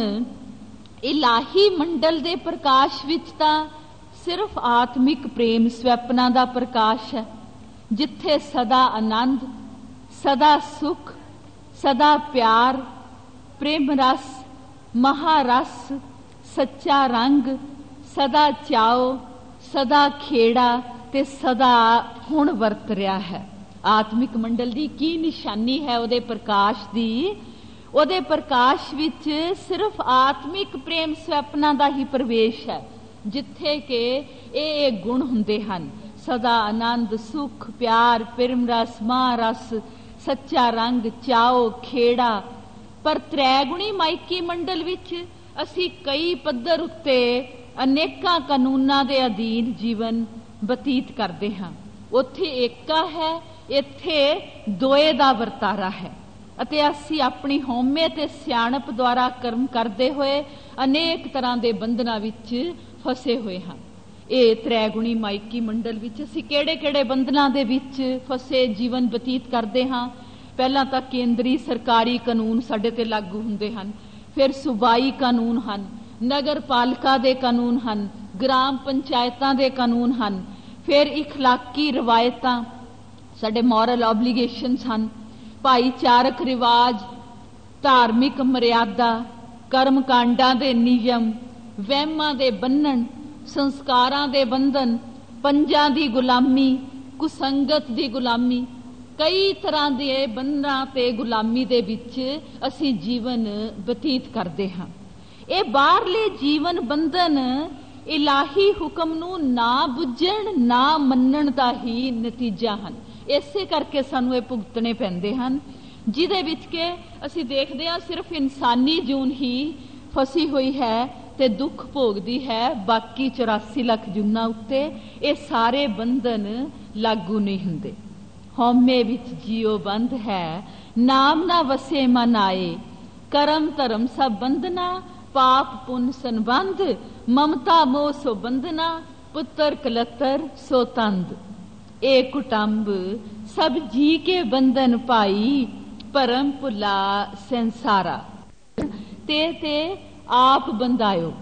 Speaker 1: ਇਲਾਹੀ ਮੰਡਲ ਦੇ ਪ੍ਰਕਾਸ਼ ਵਿੱਚ ਤਾਂ ਸਿਰਫ ਆਤਮਿਕ ਪ੍ਰੇਮ ਸਵੈਪਨਾ ਦਾ ਪ੍ਰਕਾਸ਼ ਹੈ, ਜਿੱਥੇ ਸਦਾ ਆਨੰਦ, ਸਦਾ ਸੁਖ, ਸਦਾ ਪਿਆਰ, ਪ੍ਰੇਮ ਰਸ, ਮਹਾਰਸ, ਸੱਚਾ ਰੰਗ, ਸਦਾ ਚਾਓ, ਸਦਾ ਖੇੜਾ ਤੇ ਸਦਾ ਹੁਣ ਵਰਤ ਰਿਹਾ ਹੈ। ਆਤਮਿਕ ਮੰਡਲ ਦੀ ਕੀ ਨਿਸ਼ਾਨੀ ਹੈ ਉਹਦੇ ਪ੍ਰਕਾਸ਼ ਦੀ? ਉਹਦੇ ਪ੍ਰਕਾਸ਼ ਵਿੱਚ ਸਿਰਫ ਆਤਮਿਕ ਪ੍ਰੇਮ ਸਵੈਪਨਾ ਦਾ ਹੀ ਪ੍ਰਵੇਸ਼ ਹੈ, ਜਿੱਥੇ ਕਿ ਇਹ ਇਹ ਗੁਣ ਹੁੰਦੇ ਹਨ, ਸਦਾ ਆਨੰਦ, ਸੁਖ, ਪਿਆਰ, ਪ੍ਰੇਮ ਰਸ, ਮਹਾਰਸ, ਸੱਚਾ ਰੰਗ, ਚਾਓ, ਖੇੜਾ। ਪਰ ਤ੍ਰੈਗੁਣੀ ਮਾਇਕੀ ਮੰਡਲ ਵਿੱਚ ਅਸੀਂ ਕਈ ਪੱਧਰ ਉੱਤੇ ਅਨੇਕਾਂ ਕਾਨੂੰਨਾਂ ਦੇ ਅਧੀਨ ਜੀਵਨ ਬਤੀਤ ਕਰਦੇ ਹਾਂ। ਉੱਥੇ ਏਕਾ ਹੈ, ਇੱਥੇ ਦੋਏ ਦਾ ਵਰਤਾਰਾ ਹੈ ਅਤੇ ਅਸੀਂ ਆਪਣੀ ਹਉਮੈ ਤੇ ਸਿਆਣਪ ਦੁਆਰਾ ਕਰਮ ਕਰਦੇ ਹੋਏ ਅਨੇਕ ਤਰ੍ਹਾਂ ਦੇ ਬੰਧਨਾਂ ਵਿੱਚ ਫਸੇ ਹੋਏ ਹਾਂ। ਇਹ ਤ੍ਰੈਗੁਣੀ ਮਾਇਕੀ ਮੰਡਲ ਵਿੱਚ ਅਸੀਂ ਕਿਹੜੇ ਕਿਹੜੇ ਬੰਧਨਾਂ ਦੇ ਵਿੱਚ ਫਸੇ ਜੀਵਨ ਬਤੀਤ ਕਰਦੇ ਹਾਂ? ਪਹਿਲਾਂ ਤਾਂ ਕੇਂਦਰੀ ਸਰਕਾਰੀ ਕਾਨੂੰਨ ਸਾਡੇ ਤੇ ਲਾਗੂ ਹੁੰਦੇ ਹਨ, ਫਿਰ ਸੂਬਾਈ ਕਾਨੂੰਨ ਹਨ, ਨਗਰ ਪਾਲਿਕਾ ਦੇ ਕਾਨੂੰਨ ਹਨ, ਗ੍ਰਾਮ ਪੰਚਾਇਤਾਂ ਦੇ ਕਾਨੂੰਨ ਹਨ, ਫਿਰ ਇਖਲਾਕੀ ਰਵਾਇਤਾਂ, ਸਾਡੇ ਮੋਰਲ ਓਬਲੀਗੇਸ਼ਨਸ ਹਨ, ਭਾਈਚਾਰਕ ਰਿਵਾਜ, ਧਾਰਮਿਕ ਮਰਿਆਦਾ, ਕਰਮ ਕਾਂਡਾਂ ਦੇ ਨਿਯਮ, ਵਹਿਮਾਂ ਦੇ ਬੰਨਣ, ਸੰਸਕਾਰਾਂ ਦੇ ਬੰਧਨ, ਪੰਜਾਂ ਦੀ ਗੁਲਾਮੀ, ਕੁਸੰਗਤ ਦੀ ਗੁਲਾਮੀ, ਕਈ ਤਰ੍ਹਾਂ ਦੇ ਬੰਧਨਾਂ ਤੇ ਗੁਲਾਮੀ ਦੇ ਵਿੱਚ ਅਸੀਂ ਜੀਵਨ ਬਤੀਤ ਕਰਦੇ ਹਾਂ। ਇਹ ਬਾਹਰਲੇ ਜੀਵਨ ਬੰਧਨ ਇਲਾਹੀ ਹੁਕਮ ਨੂੰ ਨਾ ਬੁੱਝਣ, ਨਾ ਮੰਨਣ ਦਾ ਹੀ ਨਤੀਜਾ ਹਨ। ਇਸੇ ਕਰਕੇ ਸਾਨੂੰ ਇਹ ਭੁਗਤਣੇ ਪੈਂਦੇ ਹਨ, ਜਿਹਦੇ ਵਿੱਚ ਕਿ ਅਸੀਂ ਦੇਖਦੇ ਹਾਂ ਸਿਰਫ ਇਨਸਾਨੀ ਜੂਨ ਹੀ ਫਸੀ ਹੋਈ ਹੈ ਤੇ ਦੁੱਖ ਭੋਗਦੀ ਹੈ। ਬਾਕੀ ਚੁਰਾਸੀ ਲੱਖ ਜੂਨਾਂ ਉੱਤੇ ਇਹ ਸਾਰੇ ਬੰਧਨ ਲਾਗੂ ਨਹੀਂ ਹੁੰਦੇ। ਹਉਮੈ ਵਿੱਚ ਜੀਉ ਬੰਧ ਹੈ, ਨਾਮ ਨਾ ਵਸੇ ਮਨ ਆਏ, ਕਰਮ ਧਰਮ ਸਭ ਬੰਧਨਾ, ਪਾਪ ਪੁੰਨ ਸੰਬੰਧ, ਮਮਤਾ ਮੋਹ ਸੋ ਬੰਧਨਾ, ਪੁੱਤਰ ਕਲਤਰ ਸੋ ਤੰਦ। ਏ ਕੁਟੰਬ ਸਭ ਜੀ ਕੇ ਬੰਧਨ ਪਾਈ, ਭਰਮ ਭੁਲਾ ਸੰਸਾਰਾ। ਤੇ ਤੇ ਆਪ ਬੰਦਾਇਓ,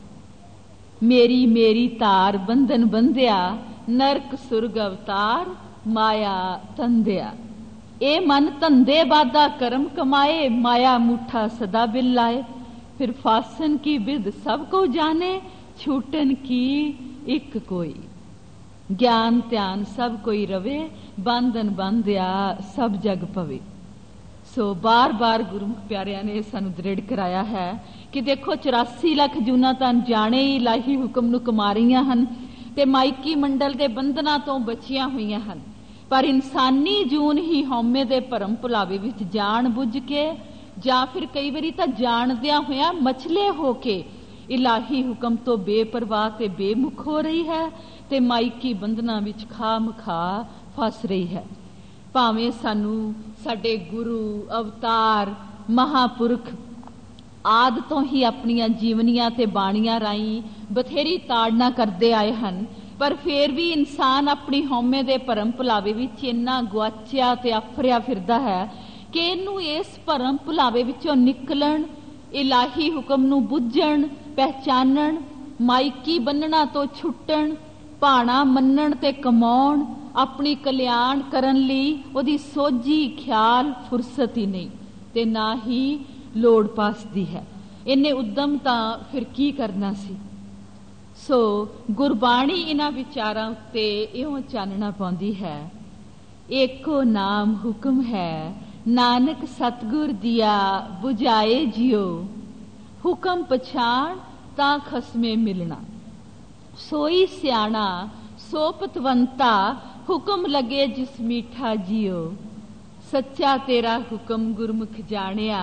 Speaker 1: ਮੇਰੀ ਮੇਰੀ ਧਾਰ ਬੰਧਨ ਬੰਧਿਆ, ਨਰਕ ਸੁਰਗ ਅਵਤਾਰ ਮਾਇਆ ਤੰਦਿਆ। ਇਹ ਮਨ ਧੰਦੇ ਬਾਦਾ ਕਰਮ ਕਮਾਏ, ਮਾਇਆ ਮੁੱਠਾ ਸਦਾ ਬਿਲ ਲਾਏ। फिर फासन की विद सब को जाने, छूटन की एक कोई। ज्ञान ध्यान सब कोई रवे, बंधन बंध्या सब जग पवे। सो बार बार गुरुमुख प्यारियां ने सानू दृढ़ कराया है कि देखो चौरासी लख जूना तो अनजाने ही इलाही हुक्म नू कमा रहीआं हन ते माइकी मंडल दे बंधनां तो बचियां होईआं हन, पर इंसानी जून ही हौमे दे भरम भुलावे विच जान बुझ के ਜਾਂ ਫਿਰ ਕਈ ਵਾਰੀ ਤਾਂ ਜਾਣਦਿਆਂ ਹੋਇਆ ਮਛਲੇ ਹੋ ਕੇ ਇਲਾਹੀ ਹੁਕਮ ਤੋਂ ਬੇਪਰਵਾਹ ਤੇ ਬੇਮੁਖ ਹੋ ਰਹੀ ਹੈ ਤੇ ਮਾਈਕੀ ਬੰਧਨਾਂ ਵਿੱਚ ਖਾਮ ਖਾ ਫਸ ਰਹੀ ਹੈ। ਭਾਵੇਂ ਸਾਨੂੰ ਸਾਡੇ ਗੁਰੂ, ਅਵਤਾਰ, ਮਹਾਪੁਰਖ ਆਦਿ ਤੋਂ ਹੀ ਆਪਣੀਆਂ ਜੀਵਨੀਆਂ ਤੇ ਬਾਣੀਆਂ ਰਾਹੀਂ ਬਥੇਰੀ ਤਾੜਨਾ ਕਰਦੇ ਆਏ ਹਨ, ਪਰ ਫੇਰ ਵੀ ਇਨਸਾਨ ਆਪਣੀ ਹਉਮੈ ਦੇ ਭਰਮ ਭੁਲਾਵੇ ਵਿੱਚ ਇੰਨਾ ਗੁਆਚਿਆ ਤੇ ਆਫਰਿਆ ਫਿਰਦਾ ਹੈ ਕਿ ਇਹਨੂੰ ਇਸ ਭਰਮ ਭੁਲਾਵੇ ਵਿੱਚੋਂ ਨਿਕਲਣ, ਇਲਾਹੀ ਹੁਕਮ ਨੂੰ ਬੁੱਝਣ, ਪਹਿਚਾਨਣ, ਮਾਈਕੀ ਬੰਨਣਾ ਤੋਂ ਛੁੱਟਣ, ਭਾਣਾ ਮੰਨਣ ਤੇ ਕਮਾਉਣ, ਆਪਣੀ ਕਲਿਆਣ ਕਰਨ ਲਈ ਉਹਦੀ ਸੋਝੀ, ਖਿਆਲ, ਫੁਰਸਤ ਹੀ ਨਹੀਂ ਤੇ ਨਾ ਹੀ ਲੋੜ ਪਾਸਦੀ ਹੈ। ਇਹਨੇ ਉਦਮ ਤਾਂ ਫਿਰ ਕੀ ਕਰਨਾ ਸੀ। ਸੋ ਗੁਰਬਾਣੀ ਇਹਨਾਂ ਵਿਚਾਰਾਂ ਉੱਤੇ ਇਉਂ ਚਾਨਣਾ ਪਾਉਂਦੀ ਹੈ, ਏਕੋ ਨਾਮ ਹੁਕਮ ਹੈ, ਨਾਨਕ ਸਤਿਗੁਰ ਦਿਆ 부ਝਾਏ ਜਿਉ, ਹੁਕਮ ਪਛਾਣ ਤਾਂ ਖਸਮੇ ਮਿਲਣਾ। ਸੋਈ ਸਿਆਣਾ ਸੋ ਪਤਵੰਤਾ, ਹੁਕਮ ਲਗੇ ਜਿਸ ਮੀਠਾ ਜਿਉ। ਸੱਚਾ ਤੇਰਾ ਹੁਕਮ ਗੁਰਮੁਖ ਜਾਣਿਆ,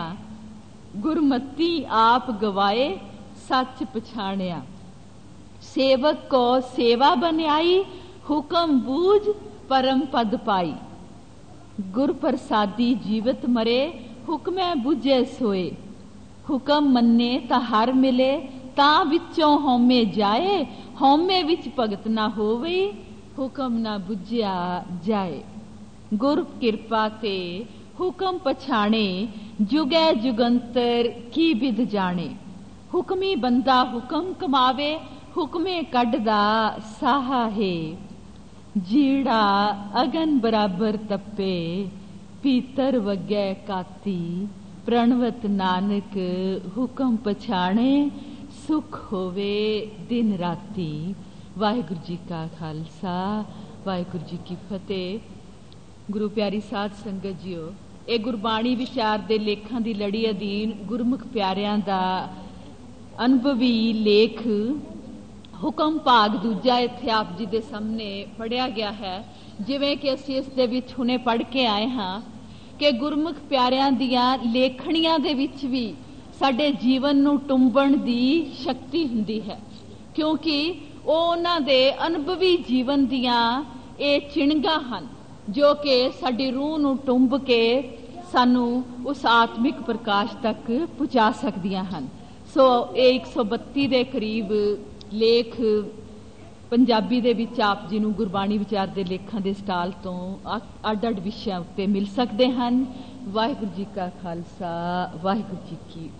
Speaker 1: ਗੁਰਮਤੀ ਆਪ ਗਵਾਏ ਸੱਚ ਪਛਾਣਿਆ। ਸੇਵਕ ਕੋ ਸੇਵਾ ਬਨਿਆਈ, ਹੁਕਮ ਬੂਝ ਪਰਮ ਪਦ ਪਾਈ। गुर प्रसादी जीवत मरे, हुक्मै बुझे सोए। हुक्म मन्ने ता हर मिले, ता विचों हौमे जाए। हौमे विच भगत ना होवे, हुक्म ना बुझिया जाए। गुर किरपा ते हुक्म पछाणे, जुगै जुगंतर की विध जाने। हुक्मी बंदा हुक्म कमावे, हुक्मे कढदा साहा है। जीड़ा अगन बराबर तपे, पीतर वगै काती। प्रणवत नानक हुक्म पछाणे, सुख होवे दिन राती। वाहिगुरु जी का खालसा, वाहिगुरु जी की फतेह। गुरु प्यारी साध संगत जीओ, ये गुरबाणी विचार दे लेखां दी लड़ी अधीन गुरमुख प्यारियां दा अनुभवी लेख ਹੁਕਮ ਭਾਗ ਦੂਜਾ ਇੱਥੇ ਆਪ ਜੀ ਦੇ ਸਾਹਮਣੇ ਪੜਿਆ ਗਿਆ ਹੈ। ਜਿਵੇਂ ਕਿ ਅਸੀਂ ਇਸ ਦੇ ਵਿੱਚ ਹੁਣੇ ਪੜ੍ਹ ਕੇ ਆਏ ਹਾਂ ਕਿ ਗੁਰਮੁਖ ਪਿਆਰਿਆਂ ਦੀਆਂ ਲੇਖਣੀਆਂ ਦੇ ਵਿੱਚ ਵੀ ਸਾਡੇ ਜੀਵਨ ਨੂੰ ਟੁੰਬਣ ਦੀ ਸ਼ਕਤੀ ਹੁੰਦੀ ਹੈ, ਕਿਉਂਕਿ ਉਹ ਉਹਨਾਂ ਦੇ ਅਨੁਭਵੀ ਜੀਵਨ ਦੀਆਂ ਇਹ ਚਿਣਗਾਂ ਹਨ ਜੋ ਕਿ ਸਾਡੀ ਰੂਹ ਨੂੰ ਟੁੰਬ ਕੇ ਸਾਨੂੰ ਉਸ ਆਤਮਿਕ ਪ੍ਰਕਾਸ਼ ਤੱਕ ਪਹੁੰਚਾ ਸਕਦੀਆਂ ਹਨ। ਸੋ ਇਹ ਇੱਕ ਸੌ ਬੱਤੀ ਦੇ ਕਰੀਬ ਲੇਖ ਪੰਜਾਬੀ ਦੇ ਵਿੱਚ ਆਪ ਜੀ ਨੂੰ ਗੁਰਬਾਣੀ ਵਿਚਾਰ ਦੇ ਲੇਖਾਂ ਦੇ ਸਟਾਲ ਤੋਂ ਅੱਡ ਅੱਡ ਵਿਸ਼ਿਆਂ ਉੱਤੇ ਮਿਲ ਸਕਦੇ ਹਨ। ਵਾਹਿਗੁਰੂ ਜੀ ਕਾ ਖਾਲਸਾ, ਵਾਹਿਗੁਰੂ ਜੀ ਕੀ